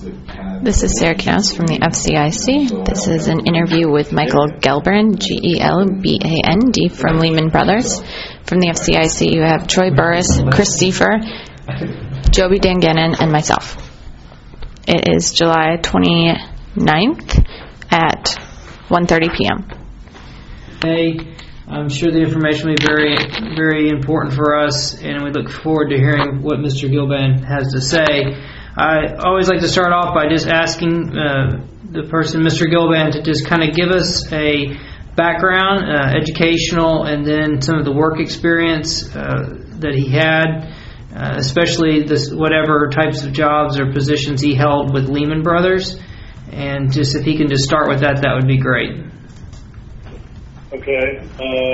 This is Sarah Knaus from the FCIC. This is an interview with Michael Gelbrand, Gelband, from Lehman Brothers. From the FCIC, you have Troy Burris, Chris Seifer, Joby Dangannon, and myself. It is July 29th at 1:30 p.m. Hey, I'm sure the information will be very, very important for us, and we look forward to hearing what Mr. Gelband has to say. I always like to start off by just asking the person, Mr. Gelband, to just kind of give us a background, educational, and then some of the work experience that he had, especially whatever types of jobs or positions he held with Lehman Brothers. And just if he can just start with that, that would be great. Okay.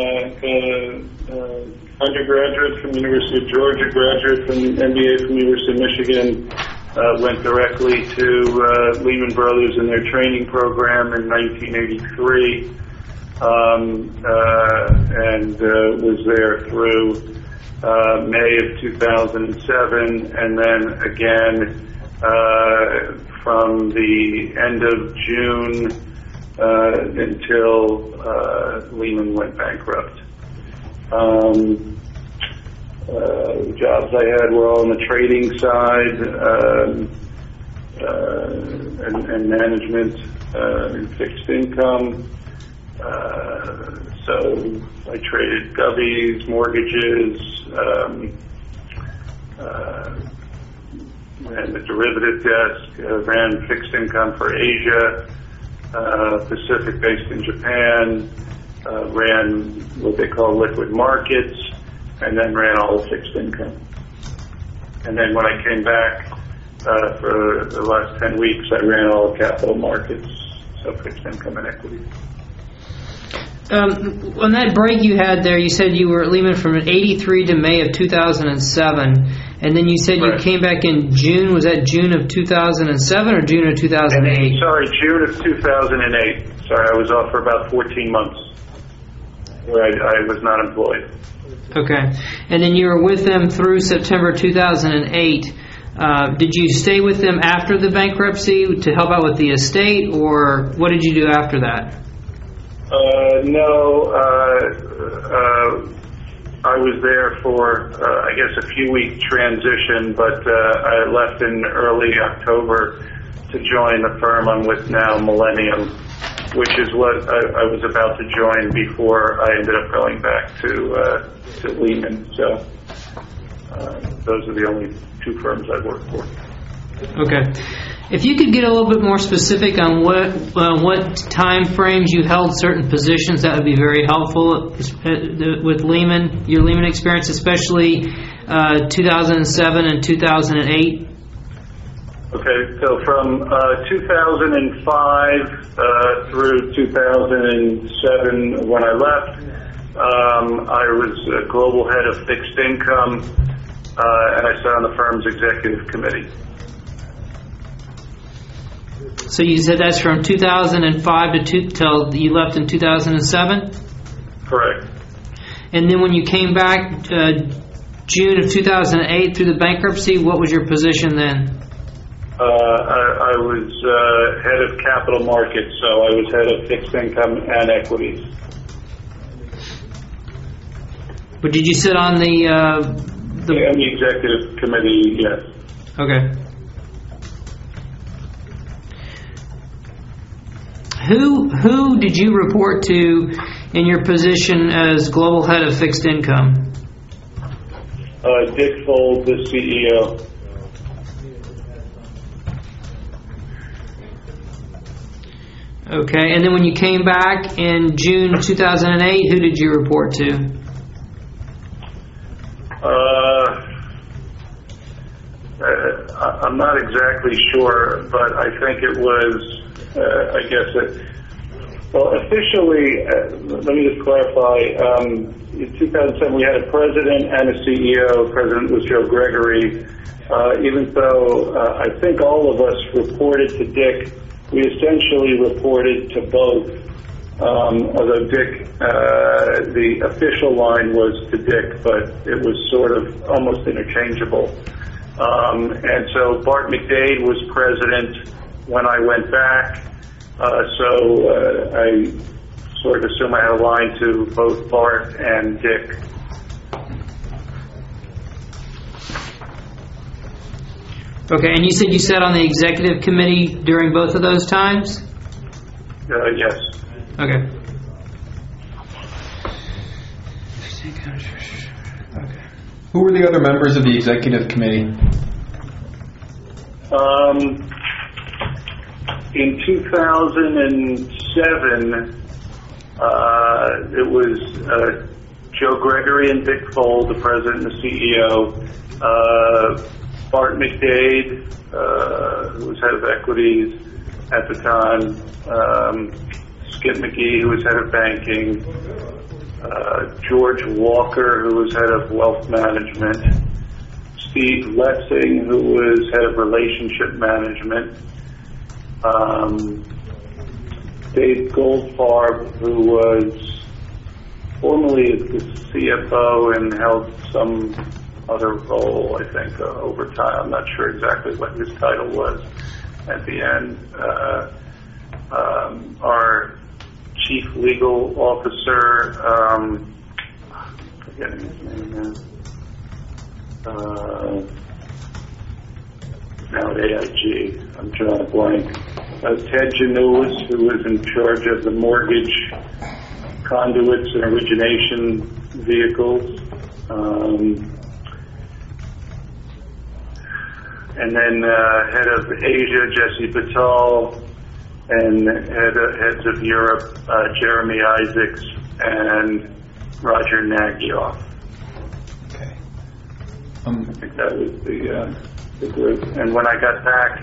Undergraduate from the University of Georgia, graduate from MBA from the University of Michigan. Went directly to Lehman Brothers in their training program in 1983, and was there through May of 2007, and then again from the end of June until Lehman went bankrupt. The jobs I had were all on the trading side and management and fixed income. So I traded govies, mortgages, ran the derivative desk, ran fixed income for Asia, Pacific based in Japan, ran what they call liquid markets, and then ran all the fixed income. And then when I came back for the last 10 weeks, I ran all the capital markets, so fixed income and equity. On that break you had there, you said you were at Lehman from 83 to May of 2007, and then you said you came back in June. Was that June of 2007 or June of 2008? Sorry, June of 2008. Sorry, I was off for about 14 months where I was not employed. Okay. And then you were with them through September 2008. Did you stay with them after the bankruptcy to help out with the estate, or what did you do after that? No. I was there for, I guess, a few-week transition, but I left in early October to join the firm I'm with now, Millennium, which is what I was about to join before I ended up going back to Lehman. So those are the only two firms I've worked for. Okay. If you could get a little bit more specific on what time frames you held certain positions, that would be very helpful with Lehman, your Lehman experience, especially 2007 and 2008. Okay, so from 2005 through 2007, when I left, I was global head of fixed income, and I sat on the firm's executive committee. So you said that's from 2005 till you left in 2007? Correct. And then when you came back June of 2008 through the bankruptcy, what was your position then? I was head of capital markets, so I was head of fixed income and equities. But did you sit on the executive committee? Yes. Okay. Who did you report to in your position as global head of fixed income? Dick Fold, the CEO. Okay, and then when you came back in June 2008, who did you report to? I'm not exactly sure, but I think it was, officially, let me just clarify, in 2007 we had a president and a CEO. The president was Joe Gregory. Even though I think all of us reported to Dick, we essentially reported to both, although Dick, the official line was to Dick, but it was sort of almost interchangeable. And so Bart McDade was president when I went back. So I sort of assume I had a line to both Bart and Dick. Okay, and you said you sat on the executive committee during both of those times? Yes. Okay. Who were the other members of the executive committee? In 2007, it was Joe Gregory and Dick Fold, the president and the CEO, Bart McDade, who was head of equities at the time, Skip McGee, who was head of banking, George Walker, who was head of wealth management, Steve Lessing, who was head of relationship management, Dave Goldfarb, who was formerly the CFO and held some other role, I think, over time. I'm not sure exactly what his title was at the end. Our chief legal officer, forgetting his name now at AIG, I'm drawing a blank. Ted Janulis, who was in charge of the mortgage conduits and origination vehicles. And then head of Asia, Jesse Patel, and heads of Europe, Jeremy Isaacs and Roger Nagyoff. Okay. I think that was the group. And when I got back,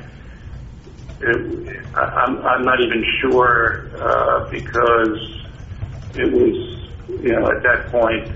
I'm not even sure because it was, at that point,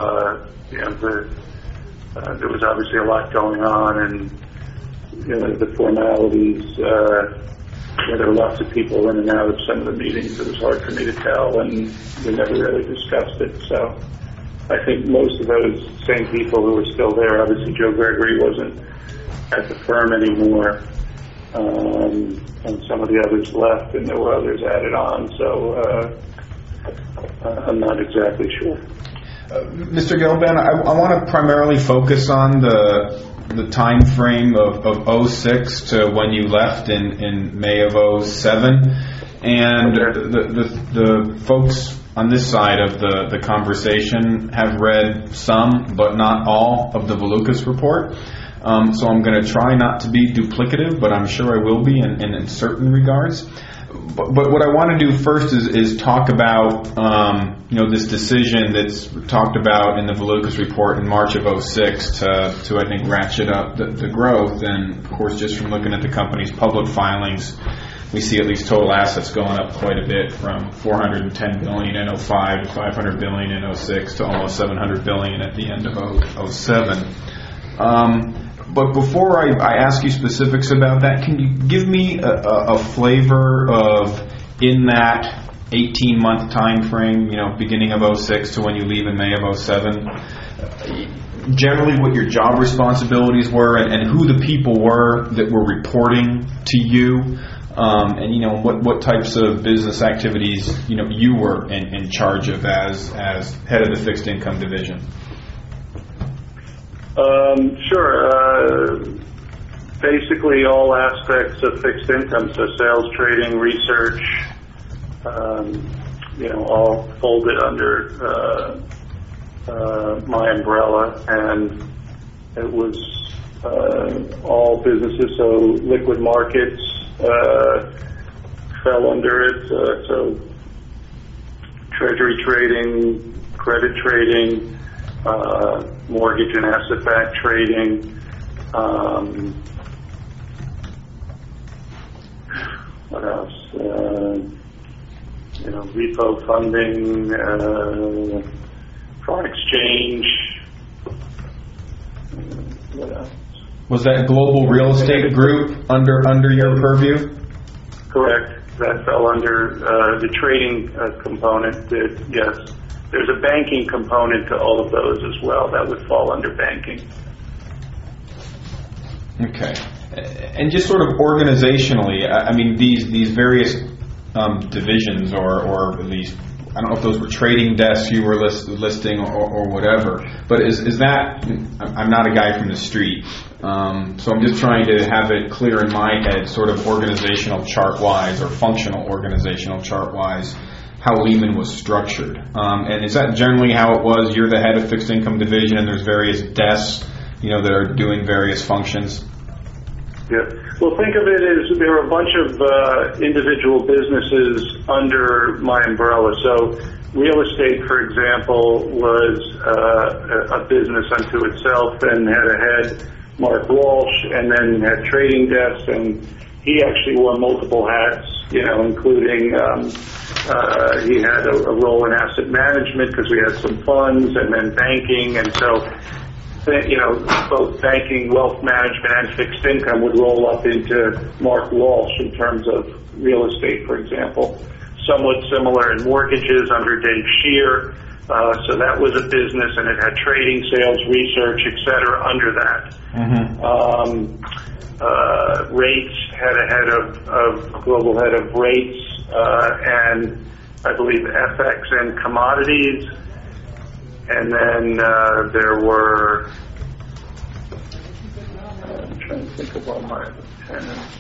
there was obviously a lot going on, and the formalities. There were lots of people in and out of some of the meetings. It was hard for me to tell, and we never really discussed it. So I think most of those same people who were still there, obviously Joe Gregory wasn't at the firm anymore, and some of the others left, and there were others added on. So I'm not exactly sure. Mr. Gelban, I want to primarily focus on the time frame of 06 to when you left in May of 07, and the folks on this side of the conversation have read some but not all of the Valukas report, so I'm going to try not to be duplicative, but I'm sure I will be in certain regards. But what I want to do first is talk about this decision that's talked about in the Valukas report in March of 06 to I think ratchet up the growth. And of course, just from looking at the company's public filings, we see at least total assets going up quite a bit from $410 billion in 05 to $500 billion in 06 to almost $700 billion at the end of 07. But before I ask you specifics about that, can you give me a flavor of, in that 18-month time frame, beginning of 06 to when you leave in May of 07, generally what your job responsibilities were and who the people were that were reporting to you, and what types of business activities you were in charge of as head of the fixed income division? Sure. Basically all aspects of fixed income, so sales, trading, research, all folded under my umbrella, and it was all businesses, so liquid markets fell under it, so treasury trading, credit trading, mortgage and asset-backed trading, what else? Repo funding, foreign exchange. What else? Was that global real estate group under your purview? Correct. That fell under the trading component. Yes. There's a banking component to all of those as well. That would fall under banking. Okay. And just sort of organizationally, I mean, these various divisions or these, I don't know if those were trading desks you were listing or whatever, but is that, I'm not a guy from the street, so I'm just trying to have it clear in my head, sort of organizational chart-wise or functional organizational chart-wise, how Lehman was structured. And is that generally how it was? You're the head of fixed income division and there's various desks, that are doing various functions? Yeah. Well, think of it as there are a bunch of individual businesses under my umbrella. So real estate, for example, was a business unto itself and had a head, Mark Walsh, and then had trading desks, and he actually wore multiple hats, including he had a role in asset management because we had some funds, and then banking, and so both banking, wealth management, and fixed income would roll up into Mark Walsh in terms of real estate, for example. Somewhat similar in mortgages under Dave Shear. So that was a business, and it had trading, sales, research, et cetera, under that. Mm-hmm. Rates had a head of global head of rates, and I believe FX and commodities. And then there were, I'm trying to think of all my tenants.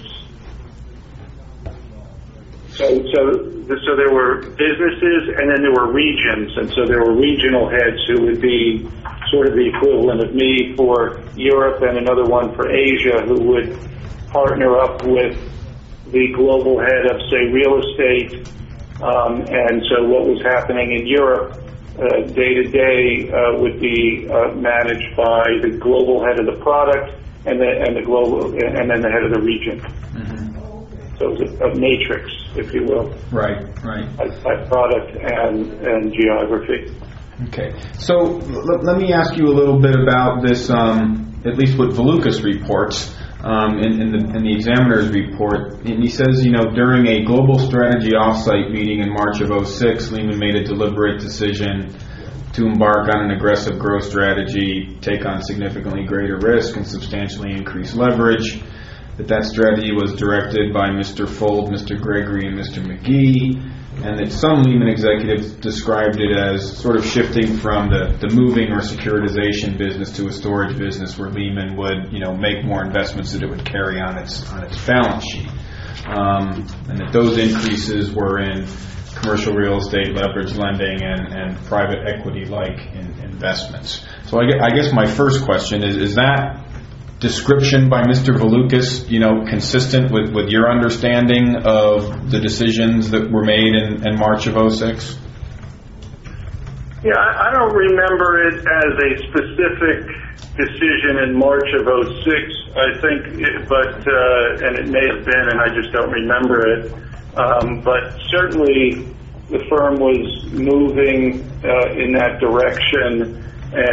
So there were businesses, and then there were regions, and so there were regional heads who would be sort of the equivalent of me for Europe, and another one for Asia, who would partner up with the global head of, say, real estate. And so what was happening in Europe day to day would be managed by the global head of the product and then the head of the region. Mm-hmm. So it was a matrix, if you will. Right. By product and geography. Okay. So let me ask you a little bit about this, at least what Valukas reports in the Examiner's report. And he says, during a global strategy offsite meeting in March of 2006, Lehman made a deliberate decision to embark on an aggressive growth strategy, take on significantly greater risk, and substantially increase leverage. That strategy was directed by Mr. Fold, Mr. Gregory, and Mr. McGee, and that some Lehman executives described it as sort of shifting from the moving or securitization business to a storage business where Lehman would, make more investments that it would carry on its balance sheet. And that those increases were in commercial real estate, leverage lending, and private equity-like investments. So I guess my first question is that description by Mr. Valukas, consistent with your understanding of the decisions that were made in March of 2006? Yeah, I don't remember it as a specific decision in March of 2006, I think, and it may have been, and I just don't remember it. But certainly the firm was moving in that direction,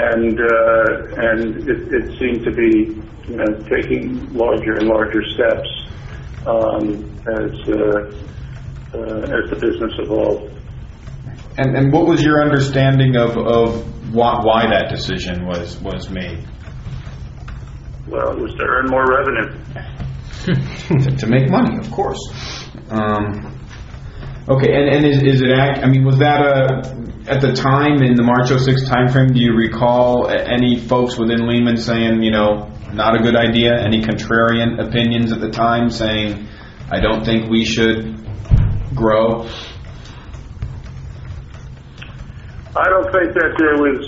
and it seemed to be taking larger and larger steps as the business evolved. And what was your understanding of why that decision was made? Well, it was to earn more revenue. to make money, of course. Okay, and is it? Was that at the time in the March 2006 timeframe? Do you recall any folks within Lehman saying, not a good idea? Any contrarian opinions at the time saying, I don't think we should grow? I don't think that there was,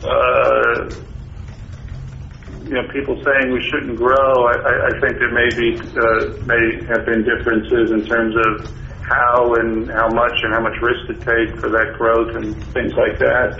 people saying we shouldn't grow. I think there may have been differences in terms of how and how much risk to take for that growth and things like that.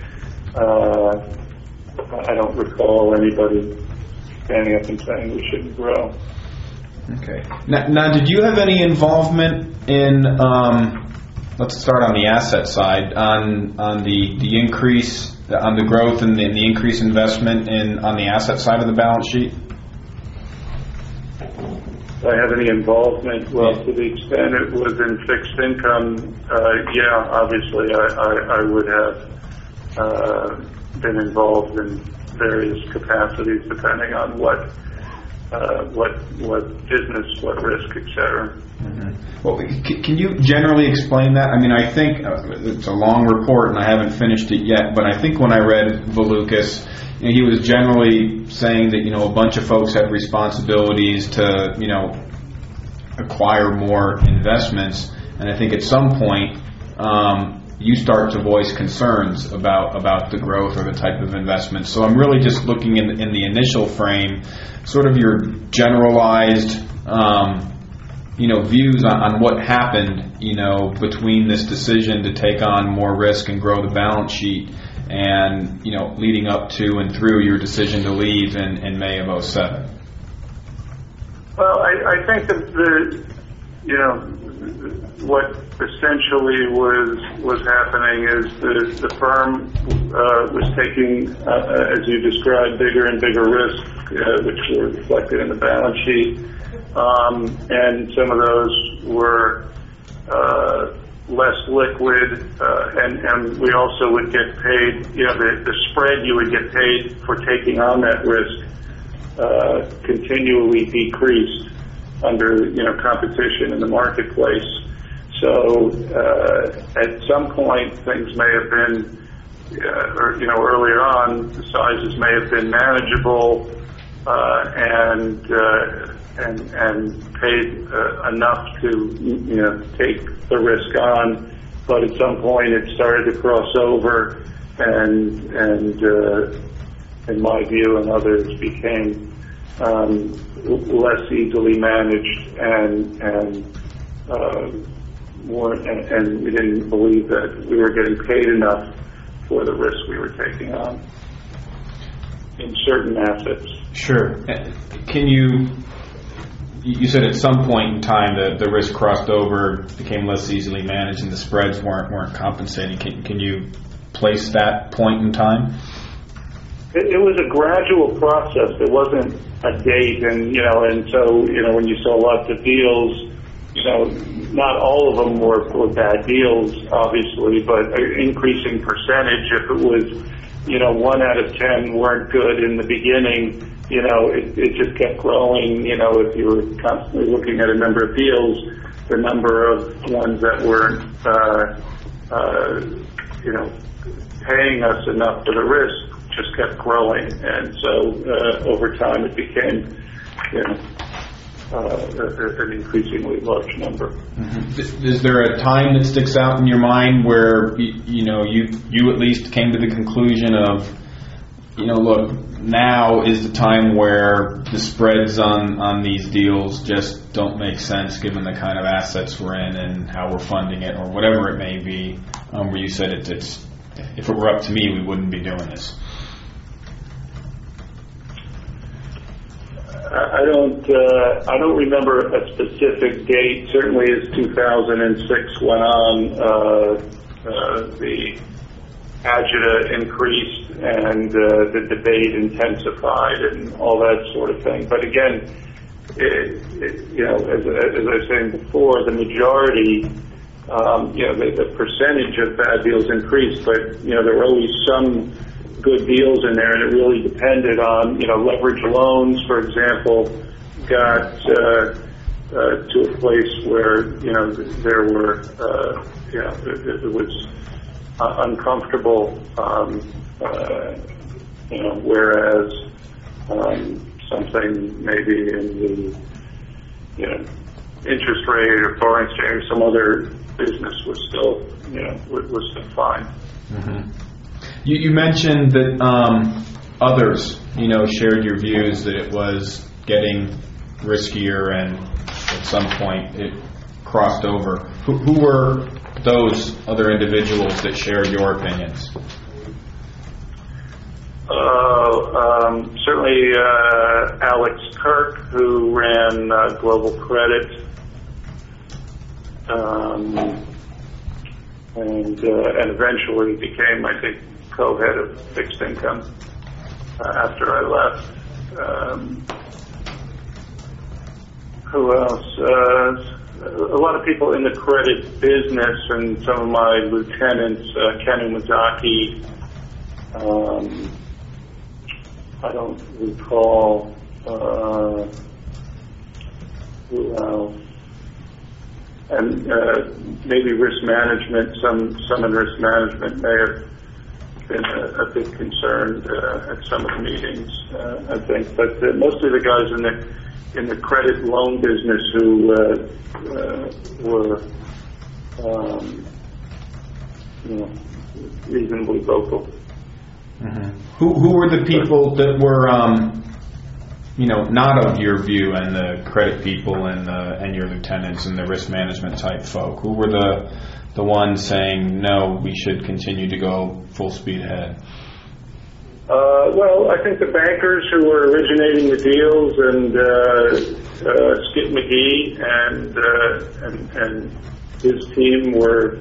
But I don't recall anybody standing up and saying we shouldn't grow. Okay. Now, did you have any involvement in? Let's start on the asset side, on the increase, on the growth and the increased investment on the asset side of the balance sheet? Do I have any involvement? Well, to the extent it was in fixed income, obviously I would have been involved in various capacities depending on what what business, what risk, etc. Mm-hmm. Well, can you generally explain that? I mean, I think it's a long report and I haven't finished it yet, but I think when I read Valukas, he was generally saying that, a bunch of folks have responsibilities to, acquire more investments, and I think at some point you start to voice concerns about the growth or the type of investment. So I'm really just looking in the initial frame, sort of your generalized views on what happened, between this decision to take on more risk and grow the balance sheet and, leading up to and through your decision to leave in May of 2007. Well, I think that what essentially was happening is the firm was taking, as you described, bigger and bigger risks, which were reflected in the balance sheet. And some of those were less liquid, and we also would get paid, the spread you would get paid for taking on that risk continually decreased under, competition in the marketplace. So at some point things may have been, earlier on, the sizes may have been manageable, and paid enough to take the risk on, but at some point it started to cross over, and in my view and others became less easily managed, and we didn't believe that we were getting paid enough for the risk we were taking on in certain assets. Sure. Can you said at some point in time that the risk crossed over, became less easily managed, and the spreads weren't compensating. Can you place that point in time? It was a gradual process. There wasn't a date, and so when you saw lots of deals, not all of them were bad deals, obviously, but an increasing percentage. If it was, 1 out of 10 weren't good in the beginning, it just kept growing. If you were constantly looking at a number of deals, the number of ones that weren't, paying us enough for the risk just kept growing, and so over time it became, an increasingly large number. Mm-hmm. Is there a time that sticks out in your mind where you at least came to the conclusion of, look, now is the time where the spreads on these deals just don't make sense given the kind of assets we're in and how we're funding it, or whatever it may be, where you said it's if it were up to me, we wouldn't be doing this? I don't remember a specific date. Certainly, as 2006 went on, the agita increased and the debate intensified and all that sort of thing. But again, as I was saying before, the majority, the percentage of bad deals increased, but there were always some good deals in there, and it really depended on, leverage loans, for example, got to a place where, there were, it was uncomfortable, whereas something maybe in the, interest rate or foreign exchange, some other business was still, was still fine. Mm-hmm. You mentioned that others, shared your views that it was getting riskier, and at some point it crossed over. Who were those other individuals that shared your opinions? Certainly Alex Kirk, who ran Global Credit, and eventually became, I think, co-head of fixed income after I left. Who else? A lot of people in the credit business, and some of my lieutenants, Ken Umezaki. I don't recall Who else? And maybe risk management. Some in risk management may have been a bit concerned at some of the meetings, I think. But mostly the guys in the credit loan business who were reasonably vocal. Mm-hmm. Who were the people that were not of your view, and the credit people and your lieutenants and the risk management type folk? Who were the ones saying no, we should continue to go full speed ahead? Well, I think the bankers who were originating the deals, and Skip McGee and his team were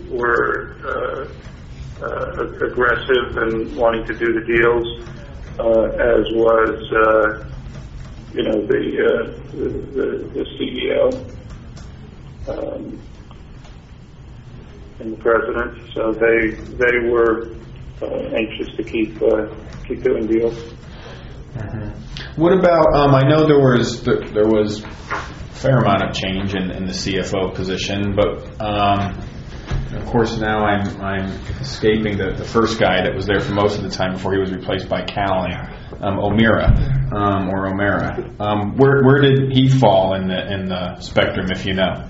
aggressive and wanting to do the deals, as was the CEO and the president. So they were anxious to keep doing deals. Mm-hmm. What about? I know there was a fair amount of change in the CFO position, but of course now I'm escaping the first guy that was there for most of the time before he was replaced by Callie, O'Meara. Where did he fall in the spectrum, if you know?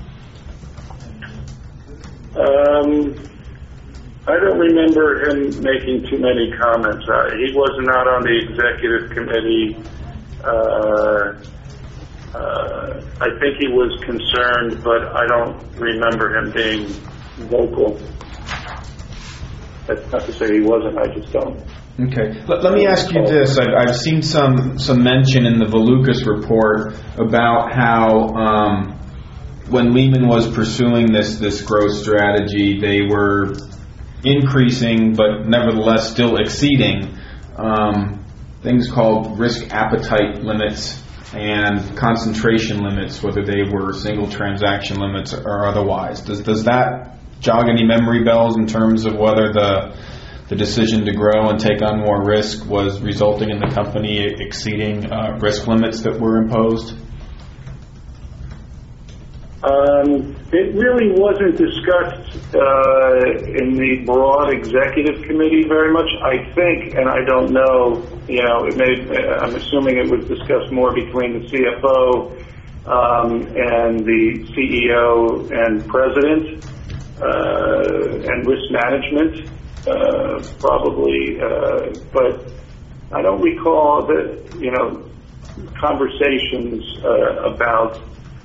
I don't remember him making too many comments. He was not on the executive committee. I think he was concerned, but I don't remember him being vocal. That's not to say he wasn't, I just don't. Okay. Let me ask you this. I've seen some mention in the Valukas report about how when Lehman was pursuing this growth strategy, they were increasing but nevertheless still exceeding things called risk appetite limits and concentration limits, whether they were single transaction limits or otherwise. Does that jog any memory bells in terms of whether the decision to grow and take on more risk was resulting in the company exceeding risk limits that were imposed? It really wasn't discussed in the broad executive committee very much, I think, and I don't know. I'm assuming it was discussed more between the CFO and the CEO and president and risk management, probably. But I don't recall that conversations about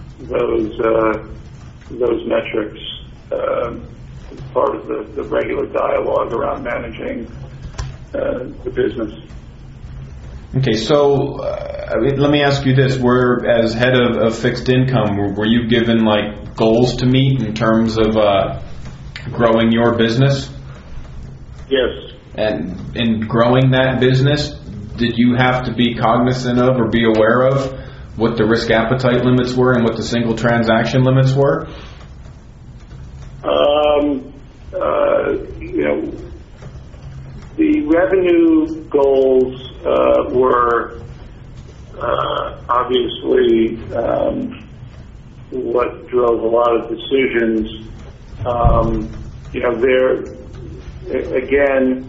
those metrics as part of the regular dialogue around managing the business. Okay, so let me ask you this: as head of fixed income, were you given like goals to meet in terms of growing your business? Yes. And in growing that business, did you have to be cognizant of or be aware of what the risk appetite limits were and what the single transaction limits were? The revenue goals were obviously what drove a lot of decisions. Again,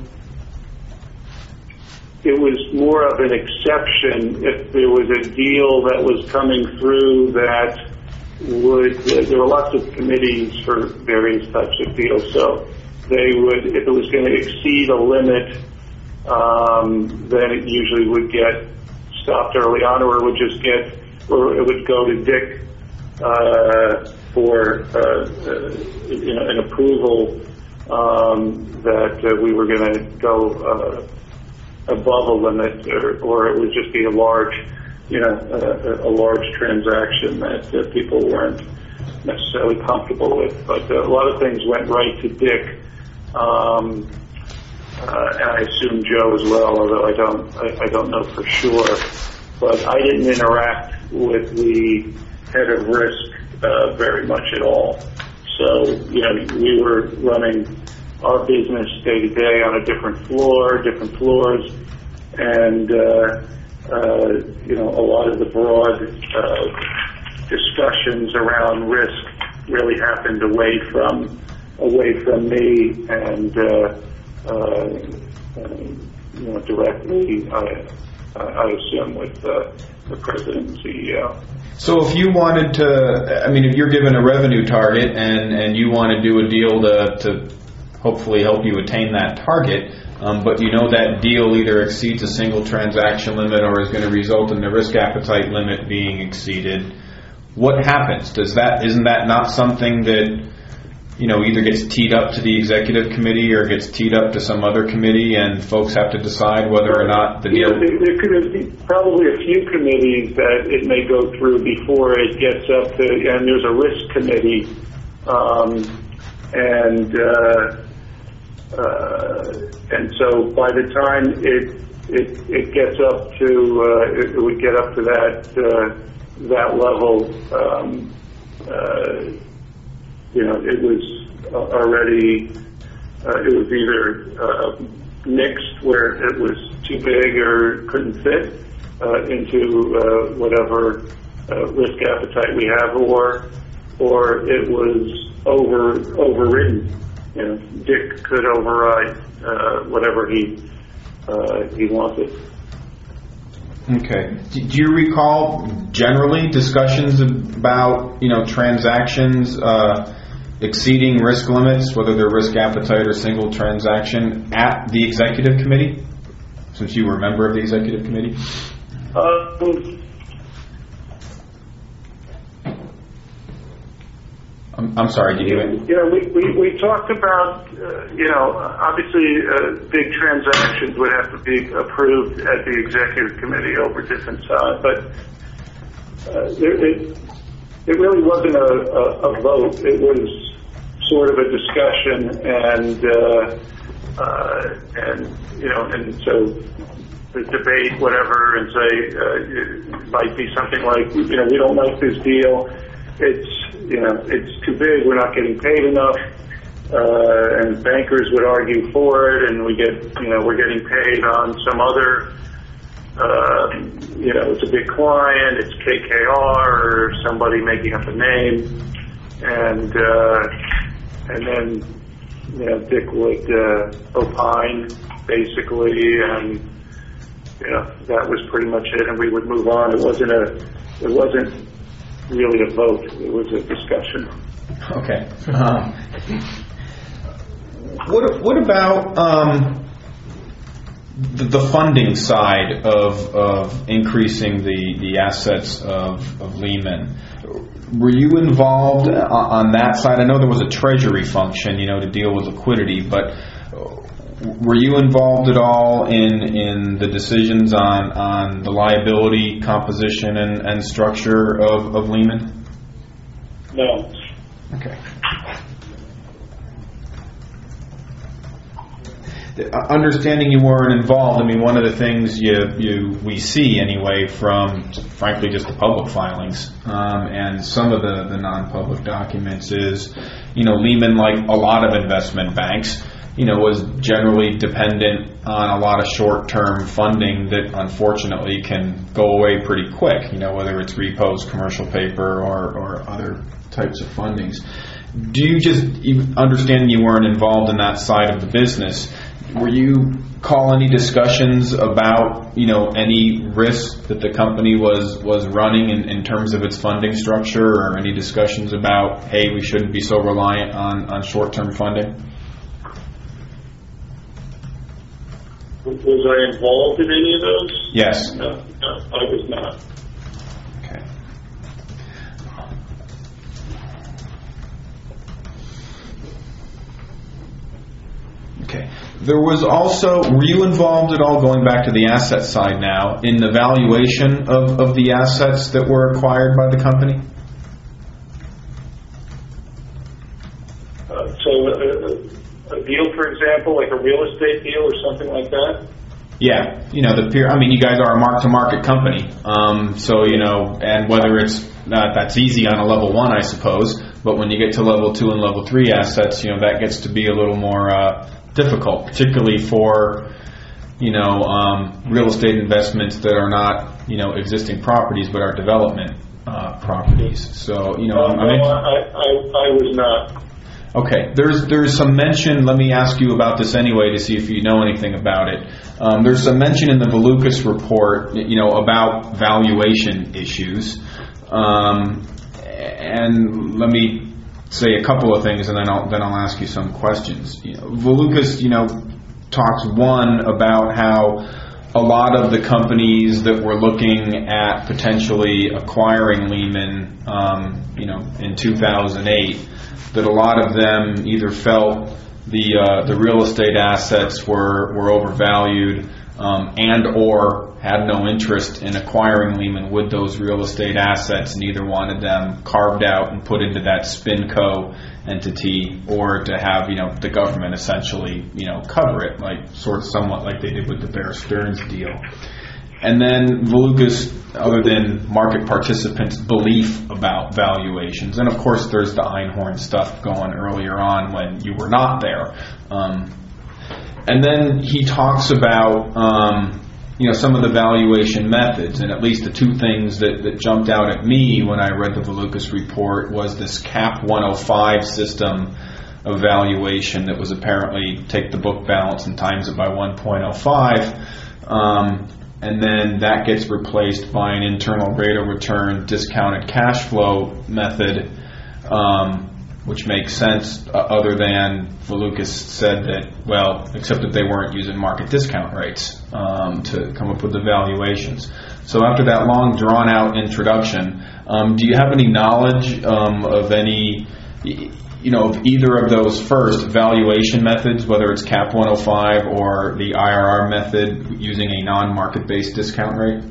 it was more of an exception if there was a deal that was coming through that there were lots of committees for various types of deals, so they would, if it was going to exceed a limit, then it usually would get stopped early on, or it would go to Dick for an approval that we were going to go above a limit, or it would just be a large transaction that people weren't necessarily comfortable with. But a lot of things went right to Dick, and I assume Joe as well, although I don't know for sure. But I didn't interact with the head of risk very much at all. So we were running our business day to day on a different floors, and a lot of the broad discussions around risk really happened away from me and directly, I assume, with the president and CEO. So if you wanted to, if you're given a revenue target and you want to do a deal to hopefully help you attain that target, but you know that deal either exceeds a single transaction limit or is going to result in the risk appetite limit being exceeded, what happens? Isn't that not something that either gets teed up to the executive committee or gets teed up to some other committee, and folks have to decide whether or not the deal... There could be probably a few committees that it may go through before it gets up to, and there's a risk committee, and so by the time it gets up to, it would get up to that level, it was already, it was either mixed where it was too big or couldn't fit into whatever risk appetite we have, or it was overridden. Dick could override whatever he wanted. Okay. Do you recall generally discussions about transactions exceeding risk limits, whether they're risk appetite or single transaction, at the executive committee? Since you were a member of the executive committee. I'm sorry. Did you? We talked about obviously big transactions would have to be approved at the executive committee over different sides, but it really wasn't a vote. It was sort of a discussion, and so the debate, whatever, and say it might be something like, we don't like this deal. It's too big. We're not getting paid enough, and bankers would argue for it, and we're getting paid on some other. It's a big client. It's KKR or somebody making up a name, and then Dick would opine basically, and that was pretty much it, and we would move on. It wasn't really a vote. It was a discussion. Okay. What about the funding side of increasing the assets of Lehman? Were you involved on that side? I know there was a treasury function, to deal with liquidity, but were you involved at all in the decisions on the liability composition and structure of Lehman? No. Okay. Understanding you weren't involved, one of the things we see anyway from, frankly, just the public filings and some of the non-public documents is, Lehman, like a lot of investment banks, was generally dependent on a lot of short-term funding that unfortunately can go away pretty quick, whether it's repos, commercial paper, or other types of fundings. Do you just, understanding you weren't involved in that side of the business, were you call any discussions about, any risk that the company was running in terms of its funding structure, or any discussions about, hey, we shouldn't be so reliant on short-term funding? Was I involved in any of those? Yes. No, I was not. Okay. Okay. There was also, were you involved at all, going back to the asset side now, in the valuation of the assets that were acquired by the company? A deal, for example, like a real estate deal or something like that? Yeah, you guys are a mark-to-market company, and whether it's that's easy on a level 1, I suppose, but when you get to level 2 and level 3 assets, that gets to be a little more difficult, particularly for real estate investments that are not, existing properties but are development properties. So, I was not. Okay, there's some mention. Let me ask you about this anyway to see if you know anything about it. There's some mention in the Valukas report, about valuation issues. And let me say a couple of things, and then I'll ask you some questions. Valukas, talks about how a lot of the companies that were looking at potentially acquiring Lehman, in 2008, that a lot of them either felt the real estate assets were overvalued, and or had no interest in acquiring Lehman with those real estate assets, and either wanted them carved out and put into that SpinCo entity, or to have the government essentially cover it, somewhat like they did with the Bear Stearns deal. And then Valukas, other than market participants' belief about valuations, and of course there's the Einhorn stuff going earlier on when you were not there. And then he talks about some of the valuation methods, and at least the two things that jumped out at me when I read the Valukas report was this CAP 105 system of valuation that was apparently take the book balance and times it by 1.05. And then that gets replaced by an internal rate of return discounted cash flow method, which makes sense, other than Valukas said that, except that they weren't using market discount rates to come up with the valuations. So after that long, drawn-out introduction, do you have any knowledge of any, of either of those first valuation methods, whether it's CAP 105 or the IRR method using a non-market-based discount rate?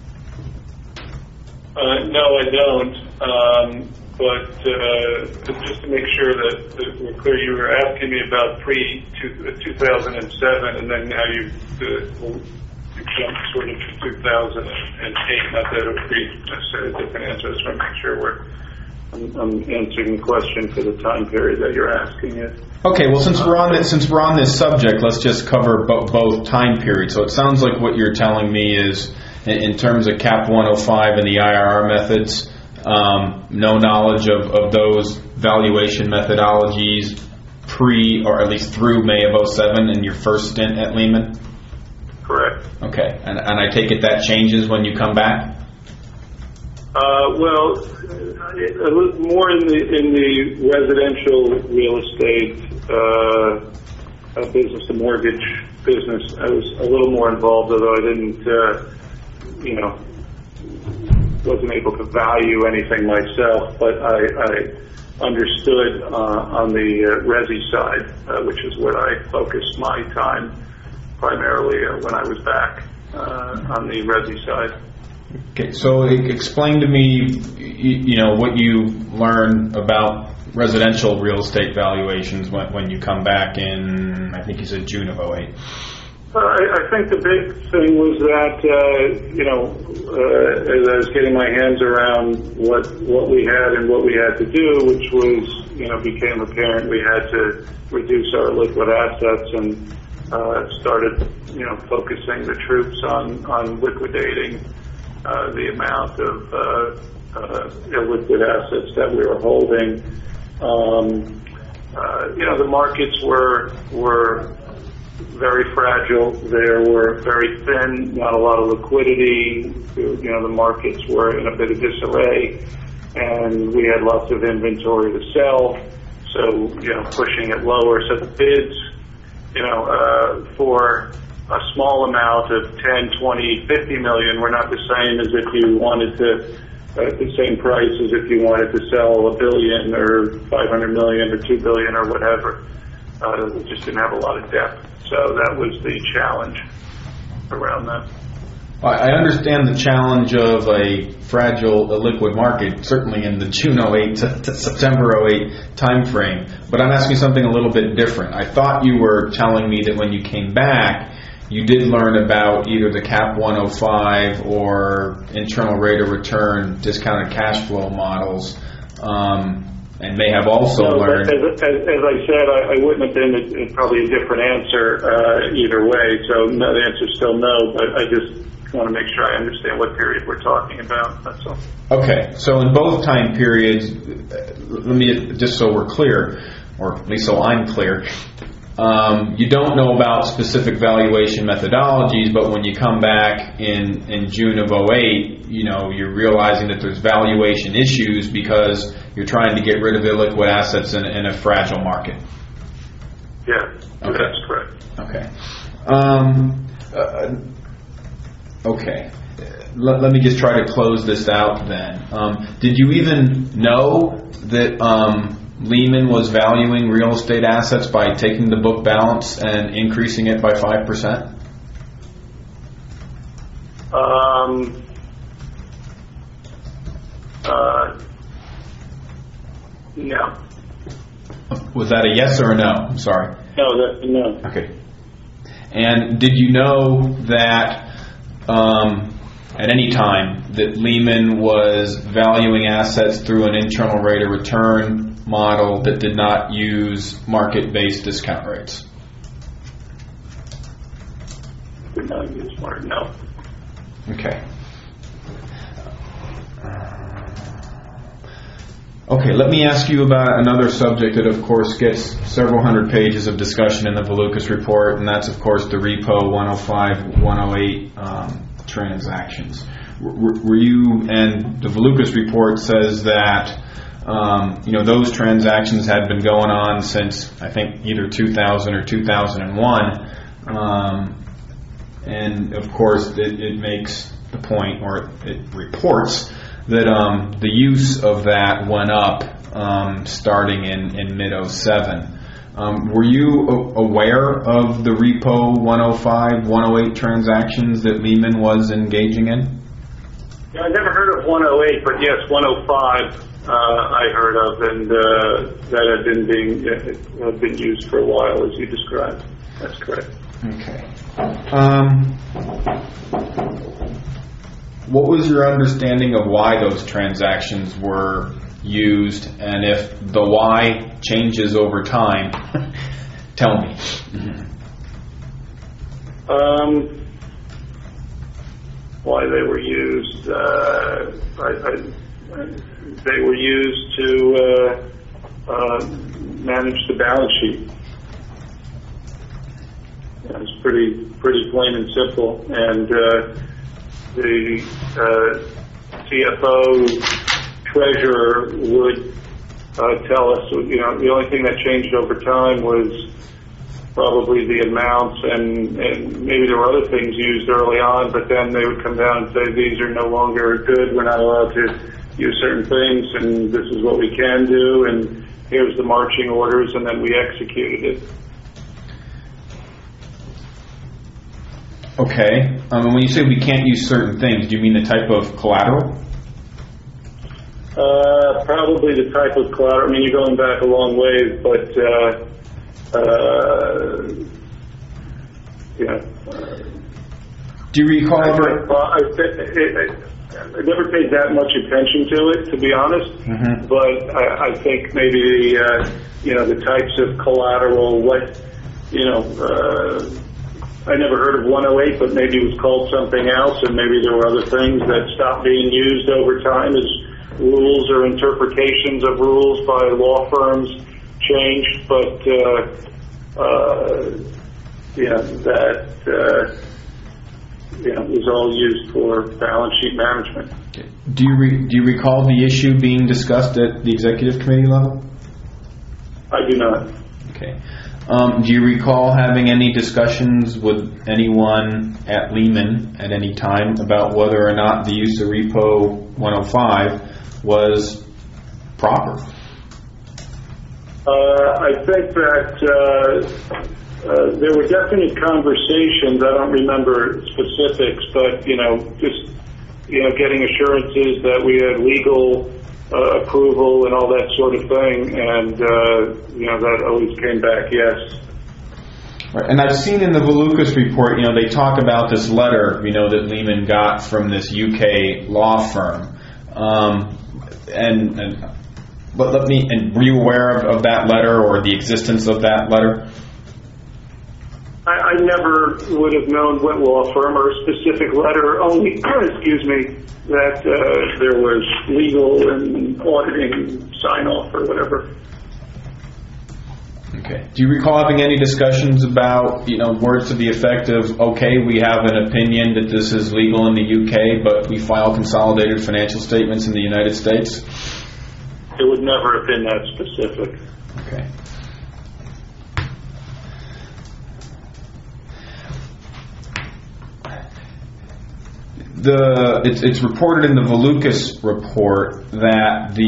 No, I don't. But just to make sure that we're clear, you were asking me about pre-2007, and then now you jumped sort of to 2008. Not that it would be necessarily a different answer. I just want to make sure I'm answering the question for the time period that you're asking it. Okay, well, since we're on this subject, let's just cover both time periods. So it sounds like what you're telling me is, in terms of CAP 105 and the IRR methods, no knowledge of those valuation methodologies pre, or at least through May of 2007 in your first stint at Lehman? Correct. Okay, and I take it that changes when you come back? More in the residential real estate business, the mortgage business. I was a little more involved, although I didn't, wasn't able to value anything myself. But I understood on the resi side, which is where I focused my time primarily when I was back on the resi side. Okay, so explain to me, what you learned about residential real estate valuations when you come back in, I think you said June of 2008. I think the big thing was that, as I was getting my hands around what we had and what we had to do, which was, became apparent we had to reduce our liquid assets and started, focusing the troops on liquidating the amount of illiquid assets that we were holding. The markets were very fragile. They were very thin, not a lot of liquidity. The markets were in a bit of disarray, and we had lots of inventory to sell, so, pushing it lower. So the bids, for a small amount of 10, 20, 50 million were not the same as if you wanted to, the same price as if you wanted to sell $1 billion or 500 million or 2 billion or whatever. We just didn't have a lot of depth. So that was the challenge around that. I understand the challenge of a fragile illiquid market, certainly in the June 08 to September 08 time frame, but I'm asking something a little bit different. I thought you were telling me that when you came back, you did learn about either the CAP 105 or internal rate of return discounted cash flow models, and may have also No, but learned. as I said, I wouldn't have been probably a different answer either way. So no, the answer's still no. But I just want to make sure I understand what period we're talking about. That's all. Okay, so in both time periods, let me just so we're clear, or at least so I'm clear. You don't know about specific valuation methodologies, but when you come back in June of 2008, you're realizing that there's valuation issues because you're trying to get rid of illiquid assets in a fragile market. Yeah, Okay. That's correct. Okay. Okay. Let me just try to close this out then. Did you even know that Lehman was valuing real estate assets by taking the book balance and increasing it by 5%? No. Was that a yes or a no? I'm sorry. No. Okay. And did you know that at any time that Lehman was valuing assets through an internal rate of return model that did not use market-based discount rates? Did not use market. No. Okay. Okay, let me ask you about another subject that, of course, gets several hundred pages of discussion in the Valukas report, and that's, of course, the Repo 105, 108 transactions. Were you, and the Valukas report says that those transactions had been going on since, I think, either 2000 or 2001, and of course it makes the point, or it reports that the use of that went up starting in mid-07. Were you aware of the Repo 105, 108 transactions that Lehman was engaging in? Yeah, I never heard of 108, but yes, 105 I heard of, and that had been used for a while, as you described. That's correct. Okay. What was your understanding of why those transactions were used, and if the why changes over time, tell me. Why they were used? They were used to manage the balance sheet. It's pretty plain and simple, and the CFO treasurer would tell us, the only thing that changed over time was probably the amounts, and maybe there were other things used early on, but then they would come down and say, these are no longer good, we're not allowed to use certain things, and this is what we can do, and here's the marching orders, and then we executed it. Okay. When you say we can't use certain things, do you mean the type of collateral? Probably the type of collateral. I mean, you're going back a long way, but do you recall ever? I never paid that much attention to it, to be honest. Mm-hmm. But I think maybe the types of collateral, I never heard of 108, but maybe it was called something else, and maybe there were other things that stopped being used over time as rules or interpretations of rules by law firms changed. But that was all used for balance sheet management. Do you recall the issue being discussed at the executive committee level? I do not. Okay. Do you recall having any discussions with anyone at Lehman at any time about whether or not the use of Repo 105 was proper? I think that there were definite conversations. I don't remember specifics, but getting assurances that we had legal approval and all that sort of thing, and that always came back yes. Right. And I've seen in the Valukas report, they talk about this letter, that Lehman got from this UK law firm, and But and were you aware of that letter or the existence of that letter? I never would have known what law firm or a specific letter, only, excuse me, that there was legal and auditing sign-off or whatever. Okay. Do you recall having any discussions about, words to the effect of, okay, we have an opinion that this is legal in the UK, but we file consolidated financial statements in the United States? It would never have been that specific. Okay. It's reported in the Volucas report that